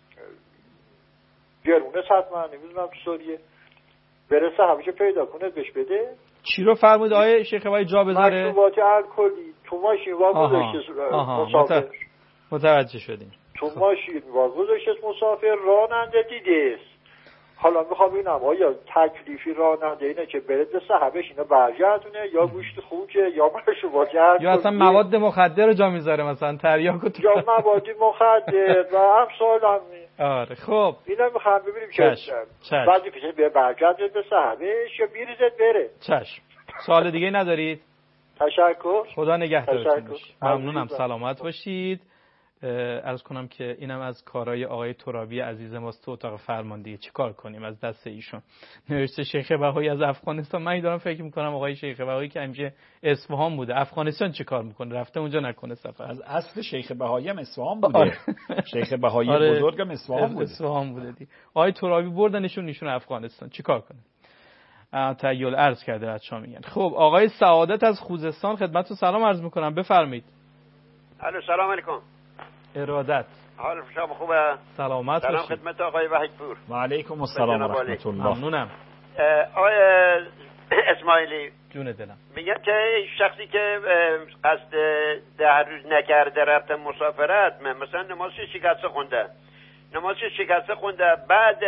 G: گرونه حتما نمیدونم تو سوریه برسه همیشه پیدا کنه بهش بده.
B: چی رو فرمود آقای شیخ بهایی جا بذاره؟
G: مشروبات الکلی تو ماشین وا گذاشته مسافر.
B: متوجه شدیم.
G: تو ماشین وا گذاشته مسافر راننده دیده. حالا میخوام ببینم آیا تکلیفی راننده اینه که برد صاحبش اینو برگردونه یا گوشت خوکه یا مشروبات الکلی
B: یا اصلا مواد مخدر رو جا میذاره مثلا تریاک و
G: یا مواد مخدر و هم سوالم
B: آره خب
G: اینا میخوام ببینیم که بعضی پیشه به برگرده به صاحبش یا بیریزت بره.
B: چشم. سوال دیگه ندارید؟
G: تشکر.
B: خدا نگهدارتون باشه. ممنونم. سلامت باشید. عرض کنم که اینم از کارهای آقای ترابی عزیز ماست تو اتاق فرماندهی. چیکار کنیم از دست ایشون؟ نوشته شیخ بهایی از افغانستان. من دارم فکر میکنم آقای شیخ بهایی که همیشه اصفهان بوده افغانستان چیکار میکنه؟ رفته اونجا نکنه سفر؟
C: از اصل شیخ بهایی هم اصفهان بوده. شیخ بهایی بزرگم اصفهان بوده.
B: آقای ترابی بردنشون افغانستان. چیکار کنه؟ تأیل عرض کرده بچه‌ها میگن. خب آقای سعادت از خوزستان خدمتتون سلام عرض میکنم، بفرمایید.
H: الو سلام علیکم.
B: ارادت.
H: حال شما خوبه؟
B: سلامت
H: باشید.
B: سلام
H: خدمت آقای وحید پور.
C: و علیکم السلام و رحمت الله.
B: ممنونم.
H: آقای اسماعیلی
B: جون دلم
H: میگن که شخصی که قصد 10 روز نکرده رفته مسافرت مثلا نماز شکسته خونده بعد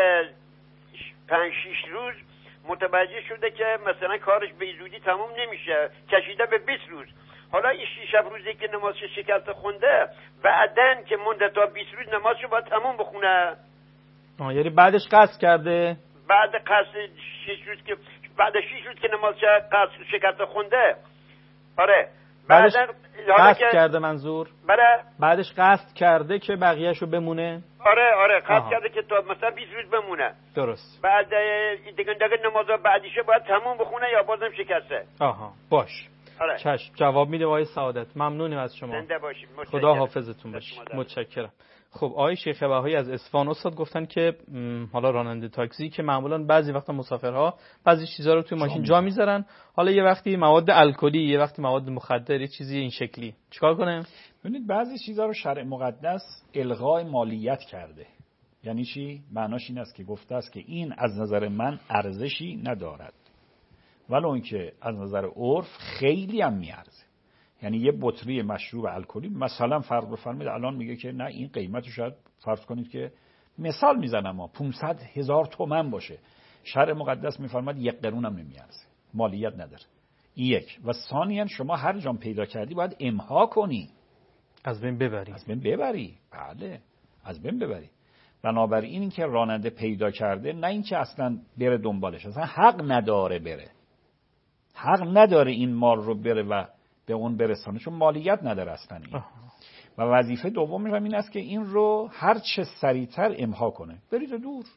H: 5-6 روز متوجه شده که مثلا کارش به زودی تموم نمیشه کشیده به 20 روز. حالا این 6 روزی که نمازش شکسته خونده بعدن که مونده تا 20 روز نمازشو باید تموم بخونه.
B: یعنی بعدش قصد کرده؟
H: بعد قصد 6 روز که بعد 6 روز که نمازش شکسته خونده. آره
B: بعدش قصد کرده منظور؟
H: بله
B: بعدش قصد کرده که بقیه‌شو بمونه؟
H: آره قصد کرده که تا مثلا 20 روز بمونه.
B: درست.
H: بعد دیگه نمازا بعدیشه باید تموم بخونه یا بازم شکسته؟
B: باش.
H: آره.
B: چشم جواب میده آقای سعادت. ممنونیم از شما.
H: زنده باشید.
B: خدا حافظتون باشه. متشکرم. خب آقای شیخ بهایی از اصفهان استاد گفتن که حالا راننده تاکسی که معمولا بعضی وقتا مسافرها بعضی چیزا رو توی ماشین جا میذارن، حالا یه وقتی مواد الکلی یه وقتی مواد مخدر، یه چیزی این شکلی، چیکار کنه؟
C: ببینید بعضی چیزا رو شرع مقدس الغای مالیت کرده. یعنی چی؟ معناش این است که گفته است که این از نظر من ارزشی ندارد، ولو اینکه از نظر عرف خیلی هم میارزه. یعنی یه بطری مشروب الکلی مثلا فرض بفرمایید الان میگه که نه این قیمتش شاید فرض کنید که مثال میزنم 500,000 تومان باشه، شرع مقدس میفرماید 1 قرون هم نمیارزه، مالیت نداره. این یک. و ثانیاً شما هر جام پیدا کردی باید امها کنی،
B: از بین ببری.
C: بله از بین ببری. بنابراین این که راننده پیدا کرده نه اینکه اصلا بره دنبالش، اصلا حق نداره بره، حق نداره این مال رو بره و به اون برسانه، چون مالیت نداره اصلا این. و وظیفه دومش هم این است که این رو هر چه سریعتر امها کنه. برید دور،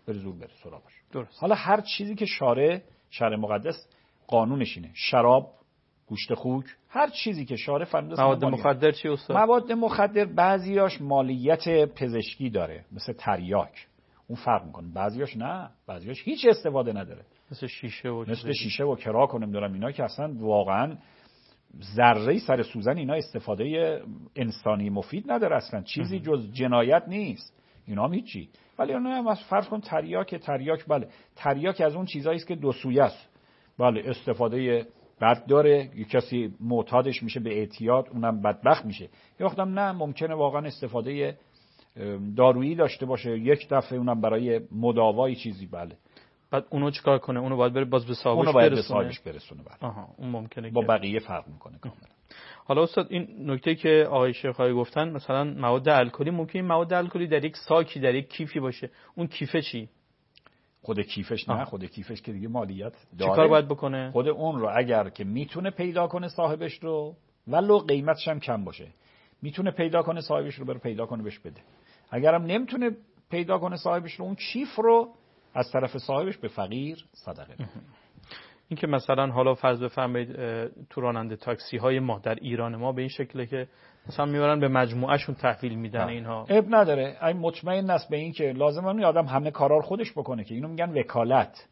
C: بره زور بره سراغش.
B: درست.
C: حالا هر چیزی که شرع مقدس قانونش اینه، شراب، گوشت خوک، هر چیزی که شارع فرموده.
B: مواد مخدر چی استاد؟
C: مواد مخدر بعضیاش مالیت پزشکی داره، مثل تریاک، اون فرق میکنه. بعضیاش نه، بعضیاش هیچ استفاده نداره،
B: مثل شیشه
C: و کراک و نمیدونم اینا که اصلا واقعا ذره‌ای سر سوزن اینا استفاده انسانی مفید نداره، اصلا چیزی جز جنایت نیست اینا هم هیچی. ولی اون فرض کن تریاک بله، تریاک از اون چیزایی است که دو سویه است. بله استفاده بد داره، یک کسی معتادش میشه به اعتیاد، اونم بدبخت میشه. یا وقتم نه، ممکنه واقعا استفاده دارویی داشته باشه یک دفعه، اونم برای مداوای چیزی. بله
B: بعد اونو چیکار کنه؟ اونو باید بره باز به صاحبش
C: برسونه. بله.
B: آها اون ممکنه
C: با بقیه فرق میکنه کاملا.
B: حالا استاد این نکته که آقای شیخ‌های گفتن، مثلا مواد الکلی، ممکنه مواد الکلی در یک ساکی، در یک کیفی باشه، اون کیفه چی؟
C: خود کیفش نه، خود کیفش که دیگه مالیت داره.
B: چیکار باید بکنه؟
C: خود اون رو اگر که میتونه پیدا کنه صاحبش رو، ولو قیمتش هم کم باشه، میتونه پیدا کنه صاحبش رو، بره پیدا کنه بهش بده. اگرم نمیتونه پیدا کنه صاحبش رو، اون کیف رو از طرف صاحبش به فقیر صدقه بده.
B: این که مثلا حالا فرض بفرمایید تو راننده تاکسی های ما در ایران ما به این شکله که مثلا میبرن به مجموعهشون تحویل میدن، اینها
C: عیب نداره. این مطمئن است به این که لازمه این آدم همه کارا رو خودش بکنه، که اینو میگن وکالت.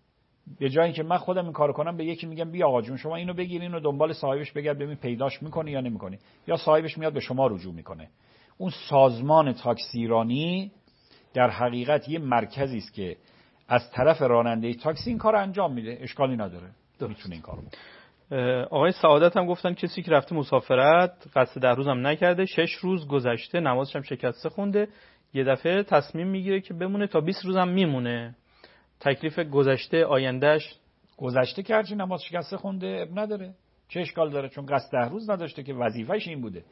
C: به جای اینکه من خودم این کارو کنم، به یکی میگم بیا آقا جون شما اینو بگیر، اینو دنبال صاحبش بگرد ببین پیداش میکنی یا نمیکنی، یا صاحبش میاد به شما رجوع میکنه. اون سازمان تاکسی ایرانی در حقیقت یه مرکزی است که از طرف راننده تاکسی این کار انجام میده، اشکالی نداره، میتونه این کارو بکنه.
B: آقای سعادت هم گفتن کسی که رفته مسافرت قصد 10 روز هم نکرده، 6 روز گذشته نمازش هم شکسته خونده، یه دفعه تصمیم میگیره که بمونه تا 20 روز هم میمونه، تکلیف گذشته آیندهش
C: گذشته که هرچی نماز شکسته خونده اب نداره، چه اشکال داره؟ چون قصد 10 روز نداشته که وظیفه‌ش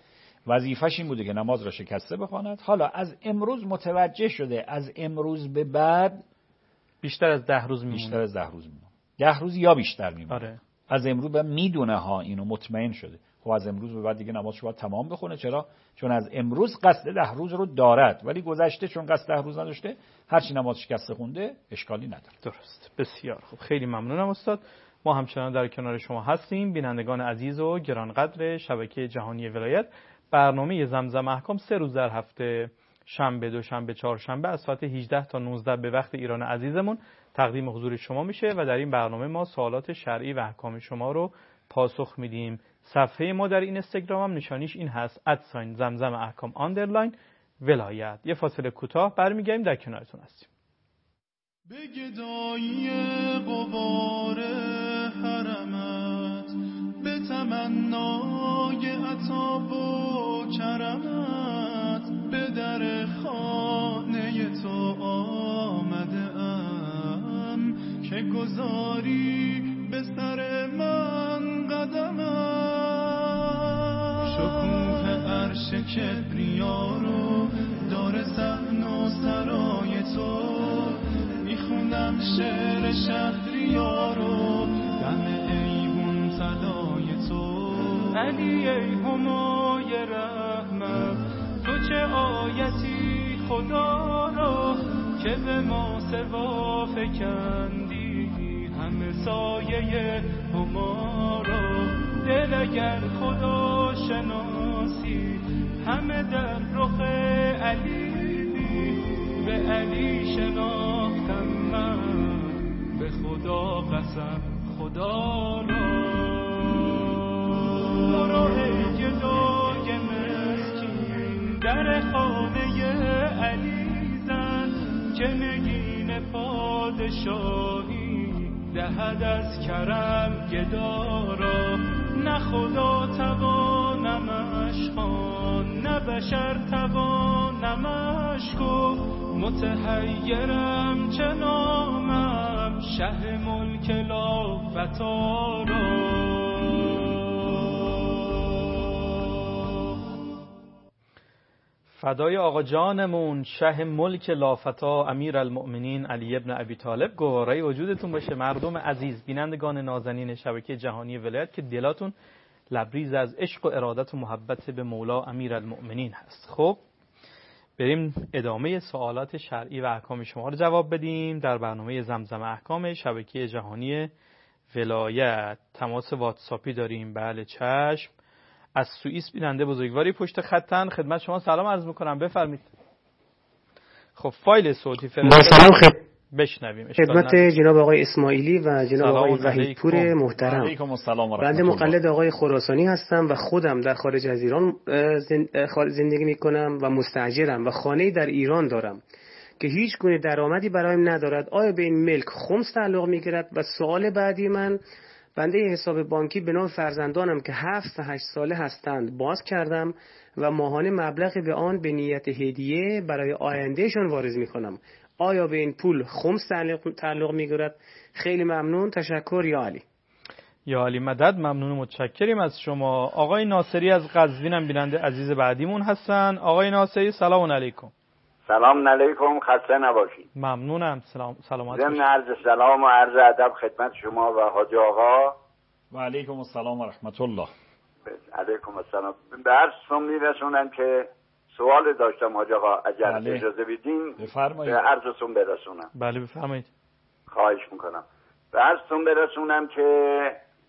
C: این بوده که نماز را شکسته بخواند. حالا از امروز متوجه شده از امروز به بعد
B: بیشتر از 10 روز میمونه،
C: 10 روز یا بیشتر میمونه.
B: آره.
C: از امروز به میدونه ها، اینو مطمئن شده. خب از امروز به بعد دیگه نمازش باید تمام بخونه. چرا؟ چون از امروز قصد 10 روز رو دارد، ولی گذشته چون قصد 10 روز نداشته، هرچی نماز شکسته خونده اشکالی نداره.
B: درست. بسیار خوب، خیلی ممنونم استاد. ما همچنان در کنار شما هستیم. بینندگان عزیز و گرانقدر شبکه جهانی ولایت، برنامه زمزم احکام 3 روز در هفته، شنبه، دوشنبه، چهارشنبه از ساعت 18 تا 19 به وقت ایران عزیزمون تقدیم حضور شما میشه و در این برنامه ما سوالات شرعی و احکام شما رو پاسخ میدیم. صفحه ما در این اینستاگرام هم نشانیش این هست @زمزم احکام _ولایت. یه فاصله کوتاه برمیگردیم، در کنارتون هستیم.
I: به گدایی غبار حرمت، به تمنای عطا و کرمت، به در خانه تو آمده ام که گذاری به سر من قدمم. شکوه عرش کبریا رو داره صحن و سرای تو، میخونم شعر شهریارو دم ایوون صدای تو. علی ای همای رحمت، تو چه آیتی خدا را که به ما سوا فکندی، همه سایه هما را. دل اگر خدا شناسی همه در رخ علی بی، به علی شناختم من به خدا قسم خدا را. برو ای گدای مسکین در خانه علی زن، که نگین پادشاهی دهد از کرم گدارا. نه خدا توانمش خوان، نه بشر توانمش گفت، متحیرم چه نامم شه ملک لافتارا.
B: فدای آقا جانمون شه ملک لافتا امیرالمؤمنین علی ابن ابی طالب. گوارای وجودتون باشه مردم عزیز، بینندگان نازنین شبکه جهانی ولایت که دلاتون لبریز از عشق و ارادت و محبت به مولا امیرالمؤمنین هست. خب بریم ادامه سوالات شرعی و احکام شما رو جواب بدیم در برنامه زمزم احکام شبکه جهانی ولایت. تماس واتساپی داریم. بله چشم. از سوئیس بیننده بزرگواری پشت خطن. خدمت شما سلام عرض میکنم، بفرمایید. خب فایل صوتی
J: فرستادید
B: بشنویم.
J: خدمت جناب آقای اسماعیلی و جناب آقای وحیدپور محترم.
C: علیکم السلام و رحمت
J: بنده
C: الله.
J: مقلد آقای خراسانی هستم و خودم در خارج از ایران زندگی میکنم و مستاجرم و خانه‌ای در ایران دارم که هیچ گونه درآمدی برایم ندارد. آیا به این ملک خمس تعلق میگیرد؟ و سوال بعدی من، بنده حساب بانکی به نام فرزندانم که 7 تا 8 ساله هستند باز کردم و ماهانه مبلغی به آن به نیت هدیه برای آیندهشان واریز میکنم. آیا به این پول خمس تعلق میگیرد؟ خیلی ممنون، تشکر یا علی.
B: یا علی مدد. ممنون و متشکریم از شما. آقای ناصری از قزوین هم بیننده عزیز بعدیمون هستن. آقای ناصری سلام علیکم.
K: سلام علیکم، خسته نباشید.
B: ممنونم. سلامت
K: ضمن عرض سلام و عرض ادب خدمت شما و حاج آقا.
C: و علیکم السلام و رحمت الله.
K: علیکم السلام. به عرضتون میرسونم که سوال داشتم حاج آقا، اگر اجازه بدین به عرضتون برسونم.
B: بله بفرمایید.
K: خواهش میکنم. به عرضتون برسونم که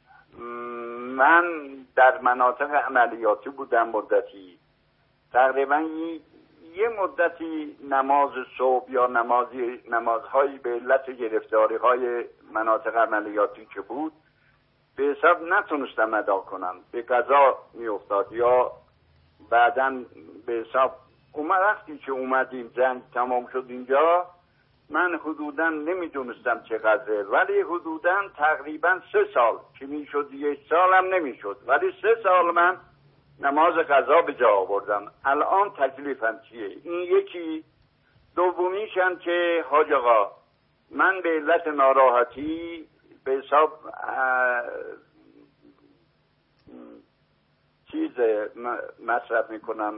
K: من در مناطق عملیاتی بودم مدتی، تقریبا یه مدتی نماز صبح یا نمازهایی به علت گرفتاری‌های مناطق عملیاتی که بود به حساب نتونستم ادا کنم، به قضا میافتاد یا بعداً به حساب وقتی که اومدیم جنگ تمام شد اینجا، من حدوداً نمیدونستم چه قضیه، ولی حدوداً تقریباً 3 سال که میشد، 1 سال هم نمیشد، ولی 3 سال من نماز قضا به جا آوردم. الان تکلیفم چیه؟ این یکی. دومیشم که حاج آقا من به علت ناراحتی به حساب چیز مصرف میکنم،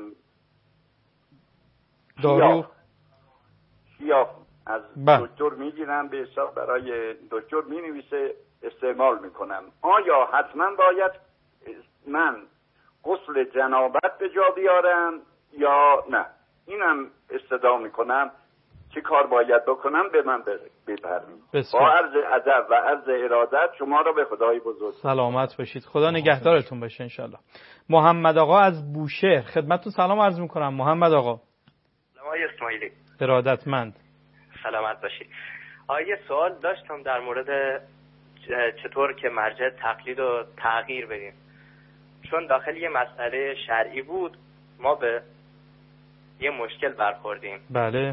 B: دارو
K: شیاف از دکتر میگیرم، به حساب برای دکتر مینویسه استعمال میکنم. آیا حتما باید من غسل جنابت به جا بیارم یا نه؟ اینم استدعا میکنم چه کار باید بکنم، به من بفرمایید. با عرض ادب و عرض ارادت شما را به خدای بزرگ.
B: سلامت باشید، خدا نگهدارتون باشه انشالله. محمد آقا از بوشهر خدمتتون سلام عرض میکنم. محمد آقا.
L: آقای اسماعیلی
B: ارادتمند.
L: سلامت باشید. آقای سوال داشتم در مورد چطور که مرجع تقلید و تغییر بدیم، چون داخل یه مسئله شرعی بود ما به یه مشکل برخوردیم.
B: بله.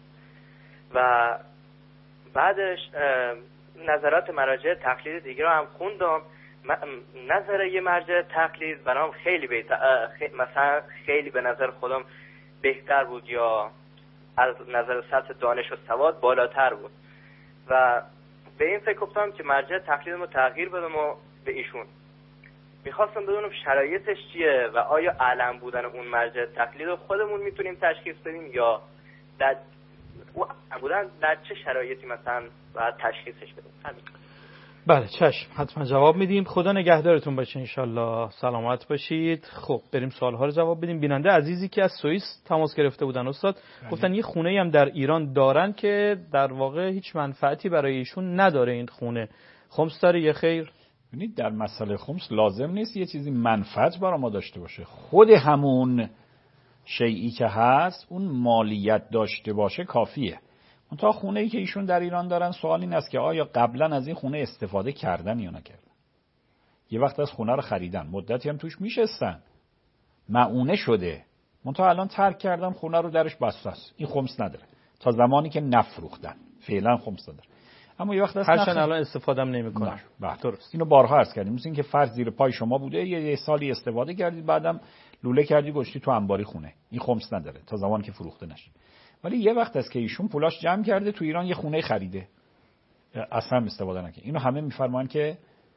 L: و بعدش نظرات مراجع تقلید دیگه رو هم خوندم. نظر یه مرجع تقلید برام خیلی مثلا خیلی به نظر خودم بهتر بود یا از نظر سطح دانش و سواد بالاتر بود و به این فکر کردم که مرجع تقلیدمو تغییر بدم و به ایشون. میخواستم بدونم شرایطش چیه و آیا اعلم بودن اون مرجع تقلید رو خودمون میتونیم تشخیص بدیم یا در بودن در چه شرایطی مثلا باید تشخیصش بدیم؟
B: بله چشم، حتما جواب میدیم. خدا نگهدارتون باشه انشالله، سلامت باشید. خب بریم سوالها رو جواب بدیم. بیننده عزیزی که از سوئیس تماس گرفته بودن استاد گفتن یه خونه‌ای هم در ایران دارن که در واقع هیچ منفعتی برای ایشون نداره. این خونه خمس داره یا خیر؟
C: ببینید در مسئله خمس لازم نیست یه چیزی منفعت برای ما داشته باشه، خود همون شیئی که هست اون مالیت داشته باشه کافیه. منتها خونه‌ای که ایشون در ایران دارن سوال این است که آیا قبلا از این خونه استفاده کردن یا نکردن. یه وقت از خونه رو خریدن، مدتی هم توش میشستن، معونه شده، منتها الان ترک کردن، خونه رو درش بسته است، این خمس نداره تا زمانی که نفروختن، فعلا خمس نداره. اما یه وقت از
B: هرچند الان استفاده هم نمی‌کنن.
C: درست. اینو بارها عرض کردیم، مثل اینکه فرض زیر پای شما بوده، یه سالی استفاده کردید، بعدم لوله کردی گذاشتی تو انباری خونه، این خمس نداره تا زمانی که فروخته نشه. ولی یه وقت است که ایشون پولاش جمع کرده تو ایران، یه خونه خریده، اصلا استفاده نکنه، اینو همه میفرمان که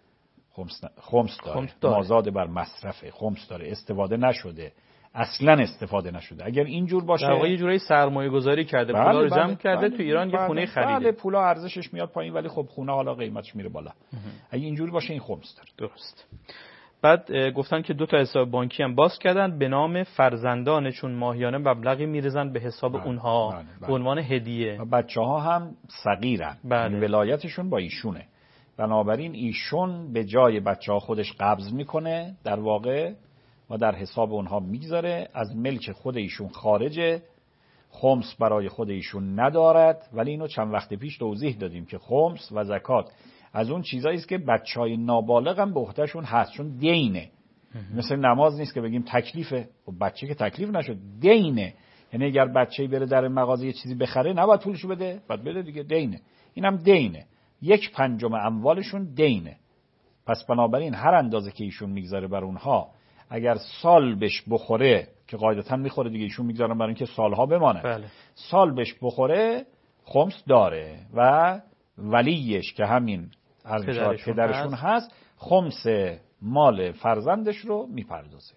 C: خمس داره، مازاد بر مصرف خمس داره، استفاده نشده، اصلا استفاده نشده. اگر اینجور باشه
B: در واقع یه جوری سرمایه گذاری کرده، پولا رو جمع کرده تو ایران یه خونه خریده.
C: بله پولا ارزشش میاد پایین ولی خب خونه حالا قیمتش میره بالا. اگه اینجوری باشه این خمس داره.
B: درست. بعد گفتن که 2 تا حساب بانکی هم باز کردن به نام فرزندانشون، ماهیانه مبلغی میریزن به حساب اونها به عنوان هدیه.
C: بچه‌ها هم صغیرن، ولایتشون با ایشونه، بنابراین ایشون به جای بچه‌ها خودش قبض میکنه در واقع و در حساب اونها میگذاره، از ملک خود ایشون خارجه، خمس برای خود ایشون ندارد. ولی اینو چند وقت پیش توضیح دادیم که خمس و زکات از اون چیزایی است که بچهای نابالغ هم به عهدهشون هست، چون دینه. مثل نماز نیست که بگیم تکلیفه، و بچه که تکلیف نشد دینه، یعنی اگر بچه‌ای بره در مغازه یه چیزی بخره نباید پولشو بده، بعد بده دیگه، دینه. اینم دینه، 1/5 اموالشون دینه. پس بنابراین هر اندازه که ایشون میگذاره بر اونها، اگر سال بهش بخوره، که قاعدتاً میخوره دیگه، ایشون میگذارن برای اینکه سالها بمانه، سال بهش بخوره خمس داره و ولیش که همین از پدرشون هست خمس مال فرزندش رو میپردازه.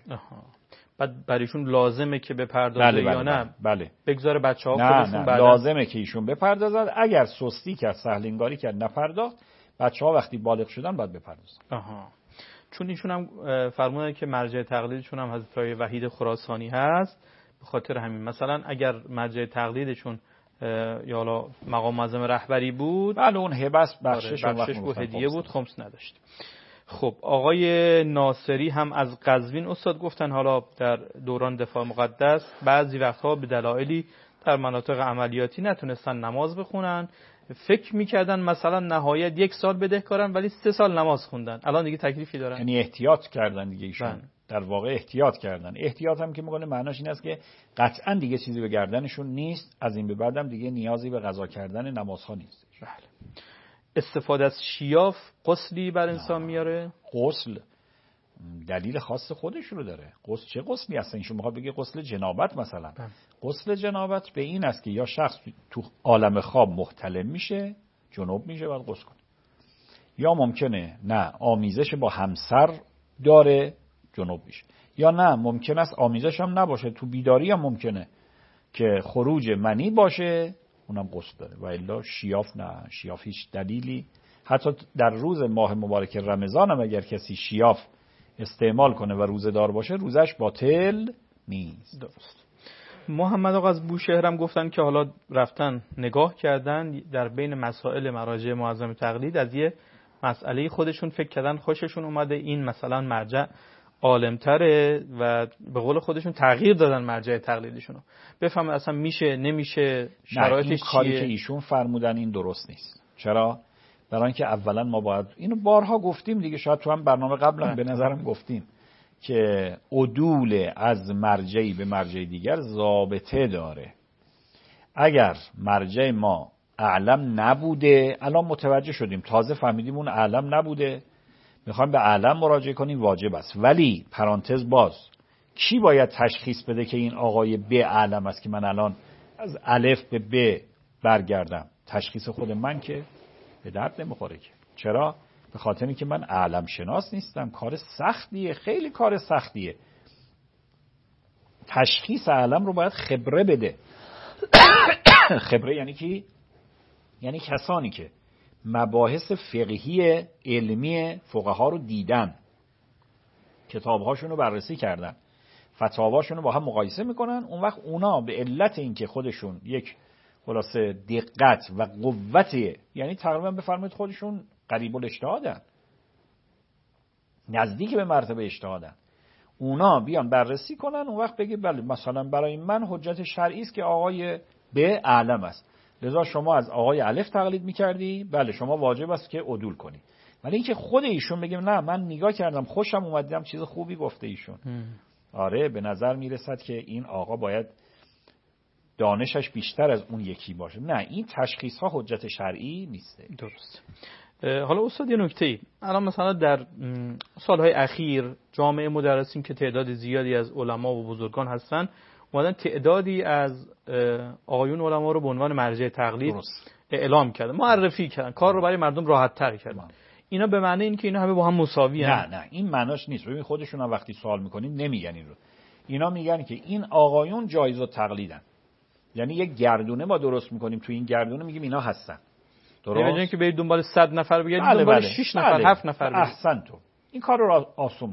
B: بعد برایشون لازمه که بپردازه یا نه؟
C: بله.
B: بگذاره بچه‌ها خودشون
C: بعد لازمه که ایشون بپردازن. اگر سستی کرد، سهلنگاری کرد، نپرداخت، بچه‌ها وقتی بالغ شدن باید بپردازن.
B: چون ایشون هم فرمودن که مرجع تقلیدشون هم حضرت وحید خراسانی هست، به خاطر همین مثلا اگر مرجع تقلیدشون یا حالا مقام معظم رهبری بود،
C: بله اون هبس بخشش
B: بود، هدیه بود، خمس نداشت. خب آقای ناصری هم از قزوین استاد گفتن حالا در دوران دفاع مقدس بعضی وقتها به دلایلی در مناطق عملیاتی نتونستن نماز بخونن، فکر میکردن مثلا نهایت 1 سال بدهکارن ولی 3 سال نماز خوندن، الان دیگه تکلیفی دارن؟
C: یعنی احتیاط کردن دیگه ایشون. در واقع احتیاط کردن. احتیاط هم که میگه معناش این است که قطعا دیگه چیزی به گردنشون نیست، از این به بعدم دیگه نیازی به قضا کردن نمازها نیست.
B: بله. استفاده از شیاف غسلی بر انسان میاره؟
C: غسل دلیل خاص خودش رو داره. غسل چه غسلی هست؟ ایشون میخواد بگه غسل جنابت مثلا. غسل جنابت به این است که یا شخص تو عالم خواب محتلم میشه، جنوب میشه، بعد غسل کنه. یا ممکنه نه آمیزش با همسر داره، جنوب میشه. یا نه ممکن است آمیزش هم نباشه، تو بیداری هم ممکنه که خروج منی باشه، اونم غسل داره. و الا شیاف نه، شیاف هیچ دلیلی. حتی در روز ماه مبارک رمضان هم اگر کسی شیاف استعمال کنه و روزدار باشه، روزش باطل نیست.
B: درست. محمد آقا از بوشهر هم گفتن که حالا رفتن نگاه کردن در بین مسائل مراجع معظم تقلید، از یه مسئله خودشون فکر کردن خوششون اومده، این مثلا مرجع عالم‌تره و به قول خودشون تغییر دادن مرجع تقلیدشون. بفهم اصلا میشه نمیشه، شرایطش چیه؟
C: کاری که ایشون فرمودن این درست نیست. چرا؟ برای اینکه اولا ما باید اینو بارها گفتیم دیگه، شاید تو هم برنامه قبلا به نظرم گفتیم که عدول از مرجعی به مرجع دیگر ضابطه داره. اگر مرجع ما اعلم نبوده، الان متوجه شدیم، تازه فهمیدیم اون اعلم نبوده، میخوایم به اعلم مراجعه کنیم، واجب است. ولی پرانتز باز، کی باید تشخیص بده که این آقای ب اعلم است که من الان از الف به ب برگردم؟ تشخیص خود من که به درد نمیخوره که. چرا؟ به خاطر اینکه من اعلم شناس نیستم. کار سختیه، خیلی کار سختیه. تشخیص اعلم رو باید خبره بده. خبره یعنی کی؟ یعنی کسانی که مباحث فقهی علمی فقها رو دیدن، کتابهاشون رو بررسی کردن، فتاواشون رو با هم مقایسه میکنن، اون وقت اونا به علت اینکه خودشون یک خلاصه دقت و قوت، یعنی تقریبا بفرمایید خودشون قریب الاجتهادن، نزدیک به مرتبه اجتهادن، اونا بیان بررسی کنن، اون وقت بگی بله مثلا برای من حجت شرعی است که آقای به اعلم است، لذا شما از آقای الف تقلید میکردی، بله شما واجب است که عدول کنی. ولی اینکه خود ایشون بگیم نه من نگاه کردم خوشم اومد، دیدم چیز خوبی گفته ایشون، آره به نظر میرسد که این آقا باید دانشش بیشتر از اون یکی باشه، نه این تشخیص ها حجت شرعی نیسته.
B: درست. حالا استاد یه نکته، الان مثلا در سالهای اخیر جامعه مدرسین که تعداد زیادی از علما و بزرگان هستن، اومدن تعدادی از آقایون علما رو به عنوان مرجع تقلید اعلام کردن، معرفی کردن، کار رو برای مردم راحت تر کردن. اینا به معنی این که اینا همه با هم مساوی هستن؟
C: نه این معناش نیست. ببین خودشون هم وقتی سوال میکنیم نمیگن این رو، اینا میگن که این آقایون جایز التقلیدن، یعنی یک گردونه ما درست میکنیم، تو این گردونه میگیم اینا هستن.
B: درست؟ نمیگن که برید دنبال 100 نفر بگردید، دنبال 6 نفر 7 نفر بگردید.
C: احسن تو این کار رو آسون میکنه.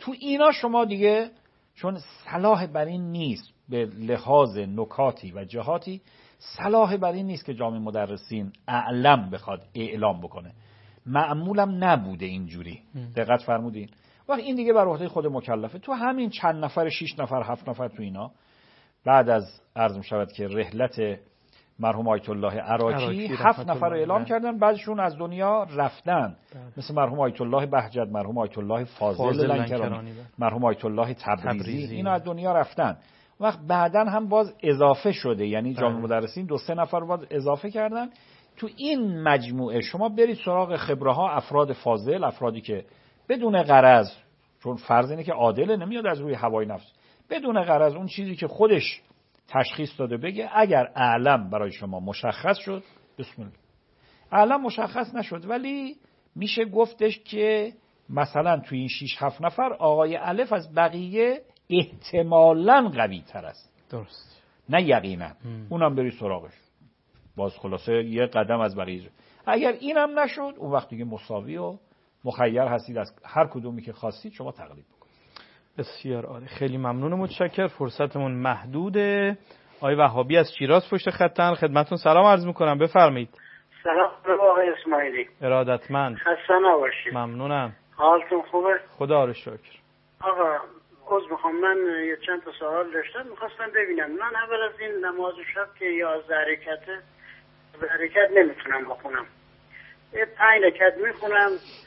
C: تو اینا شما دیگه چون صلاح بر این نیست به لحاظ نکاتی و جهاتی، صلاح بر این نیست که جامع مدرسین اعلم بخواد اعلام بکنه. معمولم نبوده اینجوری. دقت فرمودین؟ وقت این دیگه بر عهده خود مکلفه. تو همین چند نفر، 6 نفر 7 نفر تو اینا، بعد از عرض می شود که رحلت مرحوم آیت الله عراقی 7 نفر رو اعلام کردن، بعضشون از دنیا رفتن، مثل مرحوم آیت الله بهجت، مرحوم آیت الله فاضل لنکرانی، مرحوم آیت الله تبریزی، اینا از دنیا رفتن. وقت بعدن هم باز اضافه شده، یعنی جامع مدرسین 2-3 نفر باز اضافه کردن. تو این مجموعه شما برید سراغ خبره ها، افراد فاضل، افرادی که بدون غرض، چون فرض اینه که عادله، نمیاد از روی هوای نفس، بدون غرض اون چیزی که خودش تشخیص داده بگه. اگر اعلم برای شما مشخص شد، بسم الله. اعلم مشخص نشد، ولی میشه گفتش که مثلا تو این 6-7 نفر آقای الف از بقیه احتمالاً قوی تر است.
B: درست.
C: نه یقینا. اونم بری سراغش. باز خلاصه یه قدم از بقیه. اگر اینم نشد، اون وقت دیگه مساوی و مخیر هستید، از هر کدومی که خواستید شما تقلید بکنید.
B: بسیار عالی. خیلی ممنون و متشکر. فرصتمون محدوده. آقای وهابی از شیراز پشت خطن، خدمتتون سلام عرض میکنم، بفرمایید.
M: سلام آقای اسماعیلی.
B: ارادتمند.
M: خسته نباشید.
B: ممنونم.
M: حالتون خوبه؟
B: خدا رو شکر.
M: آقا عذر میخوام، من یه چند تا سوال داشتم، میخواستم ببینم. من اول از این نماز شب که 11 رکعته، به حرکت نمیتونم بخونم، 5 رکعت میخونم،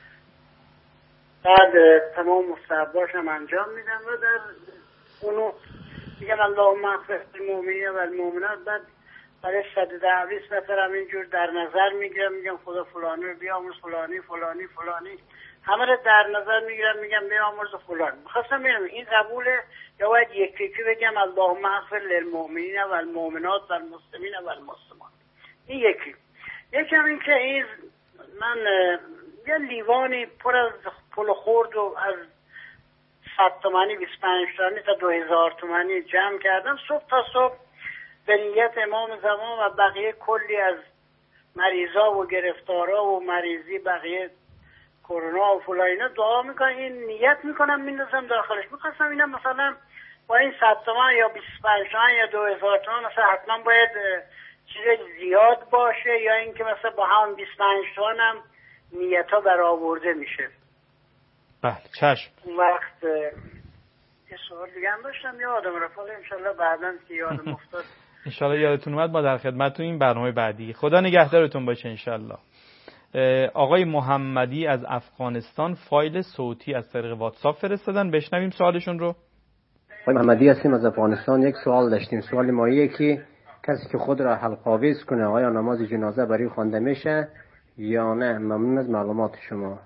M: بعد تمام مستحباشم انجام میدم و در اونو میگم اللهم اغفر للمؤمنین و المؤمنات، بعد برای 120 نفرم اینجور در نظر میگیرم، میگم خدا فلانی رو بیامرز، فلانی فلانی فلانی، همه رو در نظر میگیرم، میگم بیامرز فلان. میخواستم ببینم این قبوله یا باید یکی بگم اللهم اغفر للمؤمنین و المؤمنات و المسلمین و المسلمات. این یکم این که این من یه لیوانی پر از پول خورد و از 100 تومانی 25 تومانی تا 2000 تومانی جمع کردم، صبح تا صبح به نیت امام زمان و بقیه کلی از مریضا و گرفتارا و مریضی بقیه کرونا و فلان اینا دعا میکنم، این نیت میکنم میندازم داخلش. میخواستم اینم مثلا با این 100 تومن یا 25 تومن یا 2000 تومن مثلا حتما باید چیز زیاد باشه یا اینکه مثلا با هم 25 تومن هم نیتا برآورده میشه؟
B: بله چشم.
M: اون وقت یه سوال دیگه هم داشتم یادم رفت، انشالله بعداً که یادم افتاد
B: انشالله یادتون اومد ما در خدمتتون این برنامه بعدی. خدا نگهدارتون باشه انشالله. آقای محمدی از افغانستان فایل صوتی از طریق واتساپ فرستادن، بشنویم سوالشون رو.
F: آقای محمدی هستیم از افغانستان. یک سوال داشتیم. سوال ما اینه که کسی که خود را حلق‌آویز کنه آیا نماز جنازه برای خوانده میشه یا نه؟ ممنون از معلومات شما.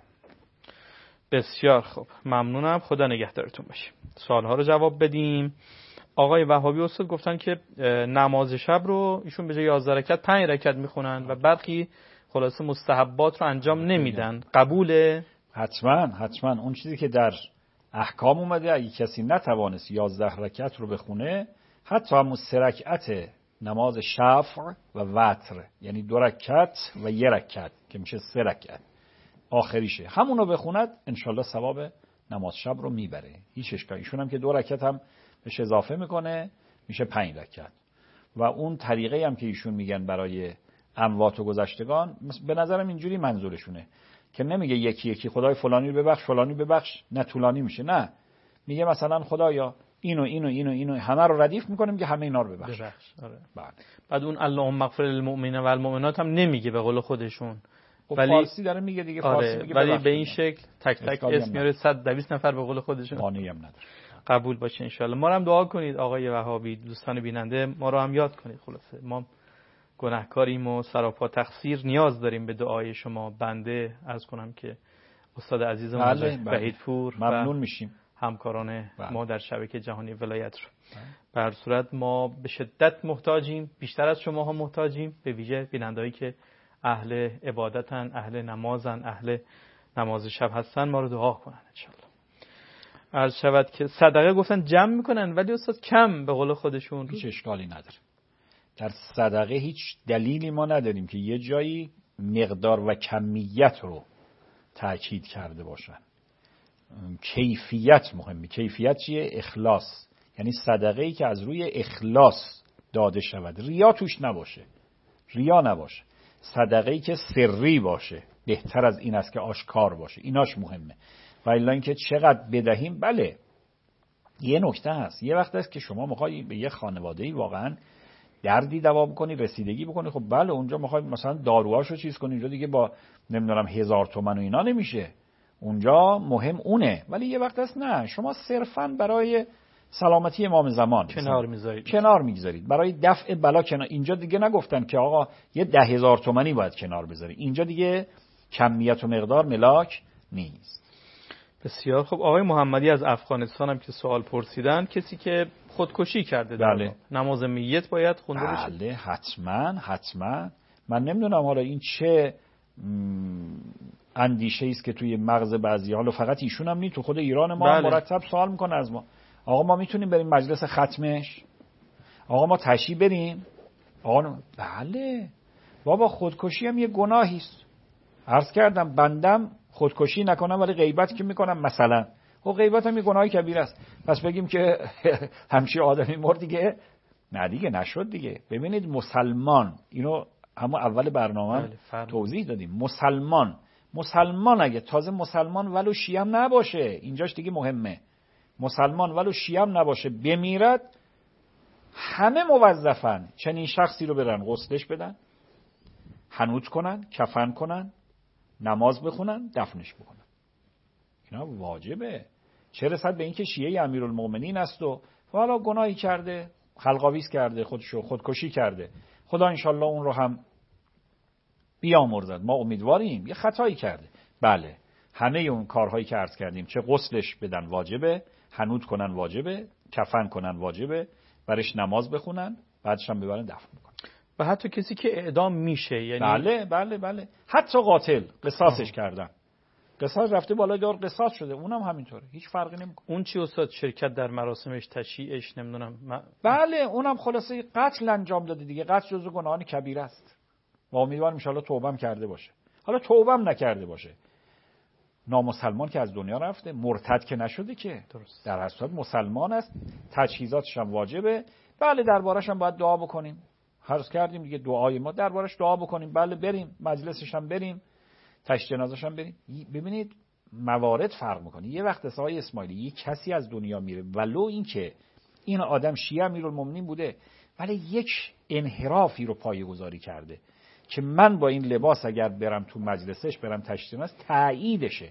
B: بسیار خوب، ممنونم، خدا نگهدارتون باشه. سوالها رو جواب بدیم. آقای وهابی استاد گفتن که نماز شب رو ایشون به جای 11 رکعت 5 رکعت میخونن و برخی خلاصه مستحبات رو انجام نمیدن. قبوله؟
C: حتما اون چیزی که در احکام اومده، اگه کسی نتوانست 11 رکعت رو بخونه، حتی همون 3 رکعت نماز شفع و وتر، یعنی 2 رکعت و 1 رکعت که میشه 3 رکعت آخریشه، همونو بخوند انشالله ثواب نماز شب رو میبره. هیچ اشکالی. ایشون هم که 2 رکعت هم بهش اضافه میکنه میشه 5 رکعت. و اون طریقه هم که ایشون میگن برای اموات و گذشتگان، به نظرم اینجوری منظورشونه که نمیگه یکی یکی خدای فلانی رو ببخش فلانی ببخش، نه طولانی میشه، نه میگه مثلا خدایا اینو همه رو ردیف میکنیم که همه اینا رو ببخش.
B: آره. بعد اون اللهم اغفر للمؤمنین و المؤمنات هم نمیگه به قول خودشون،
C: ولی فارسی داره میگه دیگه. فارسی میگه
B: ولی به این شکل تک تک اسم میاره 120 نفر به قول خودشون.
C: مانعی هم نداره.
B: قبول باشه انشالله. ما رو هم دعا کنید آقای وهابی، دوستان بیننده ما رو هم یاد کنید. خلاصه ما گناهکاریم و سراپا تقصیر، نیاز داریم به دعای شما. بنده عرض کنم که استاد عزیزم وحیدپور
C: ممنون میشیم،
B: همکاران ما در شبکه جهانی ولایت رو. به هر صورت ما به شدت محتاجیم، بیشتر از شما ها محتاجیم، به ویژه بینندهایی که اهل عبادتن، اهل نمازن، اهل نماز شب هستن، ما رو دعا کنن انشالله. عرض شود که صدقه گفتن جمع میکنن ولی استاد کم به قول خودشون.
C: هیچ اشکالی نداره. در صدقه هیچ دلیلی ما نداریم که یه جایی مقدار و کمیت رو تأکید کرده باشن. کیفیت مهمه. کیفیت چیه؟ اخلاص، یعنی صدقه‌ای که از روی اخلاص داده شود، ریا توش نباشه، ریا نباشه، صدقه‌ای که سری باشه، بهتر از این است که آشکار باشه، ایناش مهمه. و الا اینکه چقدر بدهیم. بله یه نکته هست، یه وقت هست که شما میخوای به یه خانواده‌ای واقعا دردی دوا بکنی، رسیدگی بکنی، خب بله اونجا میخوای مثلا داروهاشو چیز کنی، اونجا دیگه با نمیدونم 1000 تومان و اینا نمیشه، اونجا مهم اونه. ولی یه وقت هست نه، شما صرفاً برای سلامتی امام زمان کنار میگذارید، برای دفع بلا کنار. اینجا دیگه نگفتن که آقا یه 10,000 تومانی باید کنار بذاری، اینجا دیگه کمیت و مقدار ملاک نیست.
B: بسیار خب. آقای محمدی از افغانستان هم که سوال پرسیدن، کسی که خودکشی کرده
C: بله.
B: نماز میت باید خونده بشه؟
C: بله حتما. من نمیدونم حالا این چه اندیشه است که توی مغز بعضی، حالا فقط ایشون هم نیست، تو خود ایران ما
B: بله.
C: مرتب سوال میکنه از ما، آقا ما میتونیم بریم مجلس ختمش؟ آقا ما تشییع بریم؟ آقا بله بابا، خودکشی هم یه گناهی است. عرض کردم بندم خودکشی نکنم ولی غیبت که میکنم مثلا، خب غیبت هم یه گناهی کبیر است، پس بگیم که همچی آدمی مرد دیگه؟ نه دیگه نشد دیگه. ببینید مسلمان، اینو همون اول برنامه توضیح دادیم، مسلمان اگه تازه مسلمان ولو شیعه هم نباشه، اینجاش دیگه مهمه، مسلمان ولو شیعه هم نباشه بمیرد، همه موظفن چنین شخصی رو برن غسلش بدن، حنوط کنن، کفن کنن، نماز بخونن، دفنش بکنن. اینا واجبه. چه رسد به این که شیعه امیرالمومنین است و حالا گناهی کرده، خلقاویز کرده، خودکشی کرده، خدا انشالله اون رو هم بیامرزد، ما امیدواریم. یه خطایی کرده، بله همه اون کارهایی که عرض کردیم، چه غسلش بدن واجبه، حنوط کنن واجبه، کفن کنن واجبه، برش نماز بخونن، بعدش هم ببرن دفن بکنن.
B: و حتی کسی که اعدام میشه، یعنی
C: بله حتی قاتل قصاصش کردن، قصاص رفته بالای دار، قصاص شده، اونم همینطوره، هیچ فرقی نمیکنه.
B: اون چی استاد؟ شرکت در مراسمش، تشییعش، نمیدونم
C: بله اونم خلاصه قتل انجام داده دیگه، قتل جزو گناهان کبیره است و امیدوارم ان شاءالله توبه هم کرده باشه. حالا توبه هم نکرده باشه، نامسلمان که از دنیا رفته، مرتد که نشده که، درست. در هر صورت مسلمان است، تجهیزاتش هم واجبه. بله دربارش هم باید دعا بکنیم، عرض کردیم دیگه دعای ما دربارش دعا بکنیم. بله بریم مجلسش هم بریم، تشییع جنازش هم بریم. ببینید موارد فرق میکنه. یه وقت آقای اسماعیلی یه کسی از دنیا میره، ولو این که این آدم شیعه امیرالمومنین بوده، ولی یک انحرافی رو پایه‌گذاری کرده که من با این لباس اگر برم تو مجلسش، برم تشییع جنازه، تاییدشه.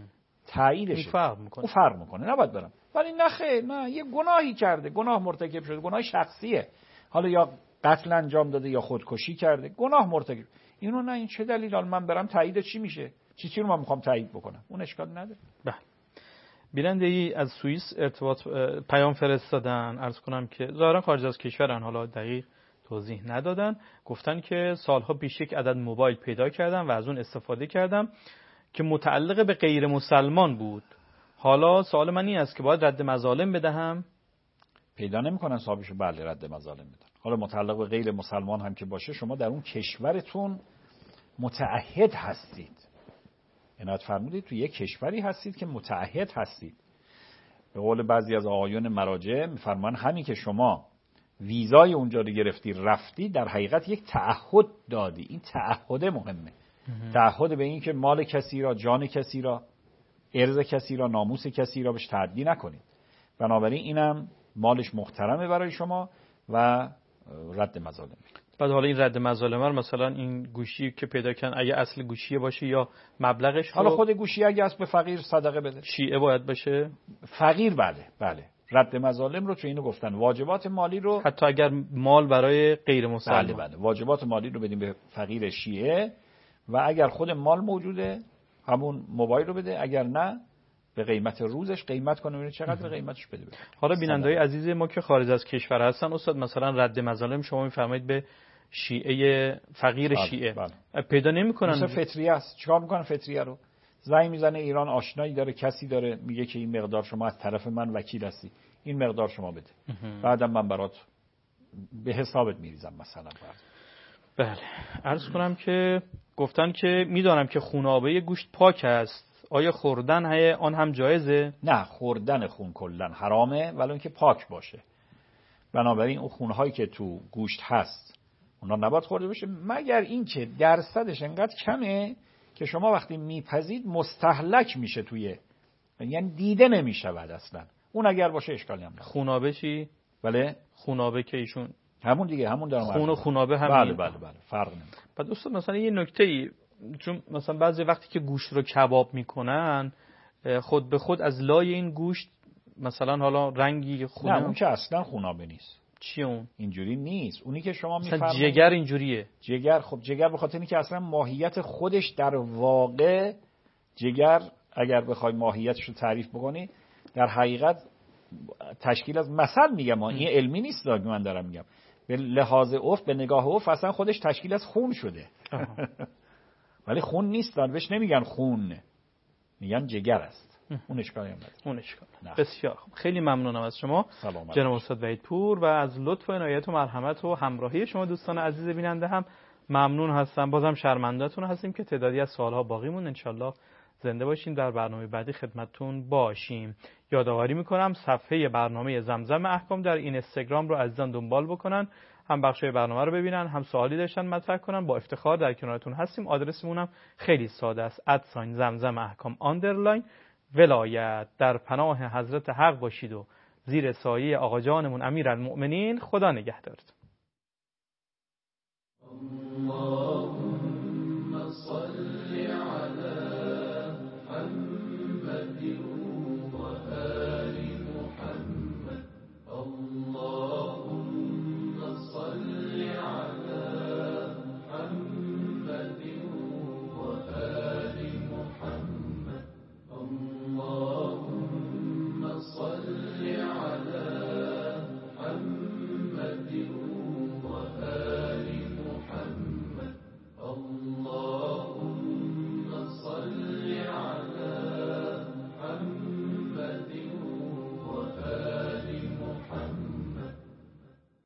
C: اون فرق میکنه، نباید برم. ولی نه خیر، نه، یه گناهی کرده، گناه مرتکب شده، گناه شخصیه، حالا یا قتل انجام داده یا خودکشی کرده، گناه مرتکب. اینو نه، این چه دلیل حالا من برم تایید چی میشه؟ چی رو من میخوام تایید بکنم؟ اون اشکال نداره.
B: بله. بیننده‌ای از سوئیس ارتباط پیام فرستادن، عرض کنم که ظاهرا خارج از کشورن، حالا دقیق توضیح ندادن. گفتن که سالها پیش یک عدد موبایل پیدا کردم و از اون استفاده کردم که متعلق به غیر مسلمان بود. حالا سوال من این است که باید رد مظالم بدهم؟
C: پیدا نمی‌کنن صاحبشو، بله رد مظالم بدن. حالا متعلق به غیر مسلمان هم که باشه، شما در اون کشورتون متعهد هستید. عنایت فرمودید تو یک کشوری هستید که متعهد هستید. به قول بعضی از آقایون مراجع میفرمان همین که شما ویزای اونجا رو گرفتی رفتی، در حقیقت یک تعهد دادی. این تعهد مهمه. تعهد به این که مال کسی را، جان کسی را، ارز کسی را، ناموس کسی را بهش تعدی نکنید. بنابراین اینم مالش محترمه برای شما و رد مظالم.
B: بعد حالا این رد مظالم رو مثلا این گوشی که پیدا کردن اگه اصل گوشیه باشه یا مبلغش،
C: حالا خود گوشی اگه اصل به فقیر صدقه بده.
B: شیعه باید بشه؟
C: فقیر بله. رد مظالم رو چون اینو گفتن، واجبات مالی رو
B: حتی اگر مال برای غیر مسلمان.
C: بله واجبات مالی رو بدیم به فقیر شیعه و اگر خود مال موجوده همون موبایل رو بده، اگر نه به قیمت روزش قیمت کنه، ببینید چقدر قیمتش بده.
B: حالا بیننده‌های عزیز ما که خارج از کشور هستن، استاد مثلا رد مظالم شما میفرمایید به شیعه فقیر شیعه پیدا نمی‌کنن،
C: مثلا فطریه است. چیکار می‌کنن فطریه رو؟ زنگ میزنه ایران، آشنایی داره، کسی داره، میگه که این مقدار شما از طرف من وکیل هستی، این مقدار شما بده، بعدم من برات به حسابت میریزم مثلا.
B: بله. عرض کنم که گفتن که میدانم که خونابه گوشت پاک است، آیا خوردن آن هم جایزه؟
C: نه، خوردن خون کلا حرامه، ولی اینکه پاک باشه. بنابراین اون خونهایی که تو گوشت هست اونا نباید خورده بشه، مگر اینکه درصدش انقدر کمه که شما وقتی میپزید مستهلک میشه یعنی دیده نمیشه بعد اصلا. اون اگر باشه اشکالی هم نداره.
B: خونابه چی؟
C: بله،
B: خونابه که ایشون
C: همون دیگه، همون دارم.
B: خون و خونابه هم.
C: بله فرق نمیکنه.
B: بعد دوستان مثلا یه نکته‌ای، چون مثلا بعضی وقتی که گوشت رو کباب میکنن خود به خود از لای این گوشت مثلا حالا رنگی خونه.
C: نه، اون که اصلا خونابه نیست.
B: چی اون؟
C: اینجوری نیست. اونی که شما
B: میفرمایید جگر اینجوریه.
C: جگر به خاطر اینکه اصلا ماهیت خودش در واقع، جگر اگر بخوای ماهیتش رو تعریف بکنی در حقیقت تشکیل از، مثلا میگم این علمی نیست من دارم میگم، به لحاظ عرف، به نگاه عرف اصلا خودش تشکیل از خون شده. ولی خون نیست، بهش نمیگن خون، میگن جگر است. اون اشکالی هم نداره.
B: اون اشکال. بسیار خوب. خیلی ممنونم از شما جناب استاد وحیدپور و از لطف و عنایت و مرحمت و همراهی شما دوستان عزیز بیننده هم ممنون هستم. بازم شرمنده‌تون هستیم که تعدادی از سوال‌ها باقی مون. انشالله زنده باشیم، در برنامه بعدی خدمتتون باشیم. یادآوری میکنم صفحه برنامه زمزم احکام در اینستاگرام رو عزیزان دنبال بکنن، هم بخشای برنامه رو ببینن، هم سوالی داشتن مطرح کنن. با افتخار در کنارتون هستیم. آدرسمون هم خیلی ساده است: @زمزم احکام ولایت. در پناه حضرت حق باشید و زیر سایه آقا جانمون امیرالمؤمنین. خدا نگهدارتون.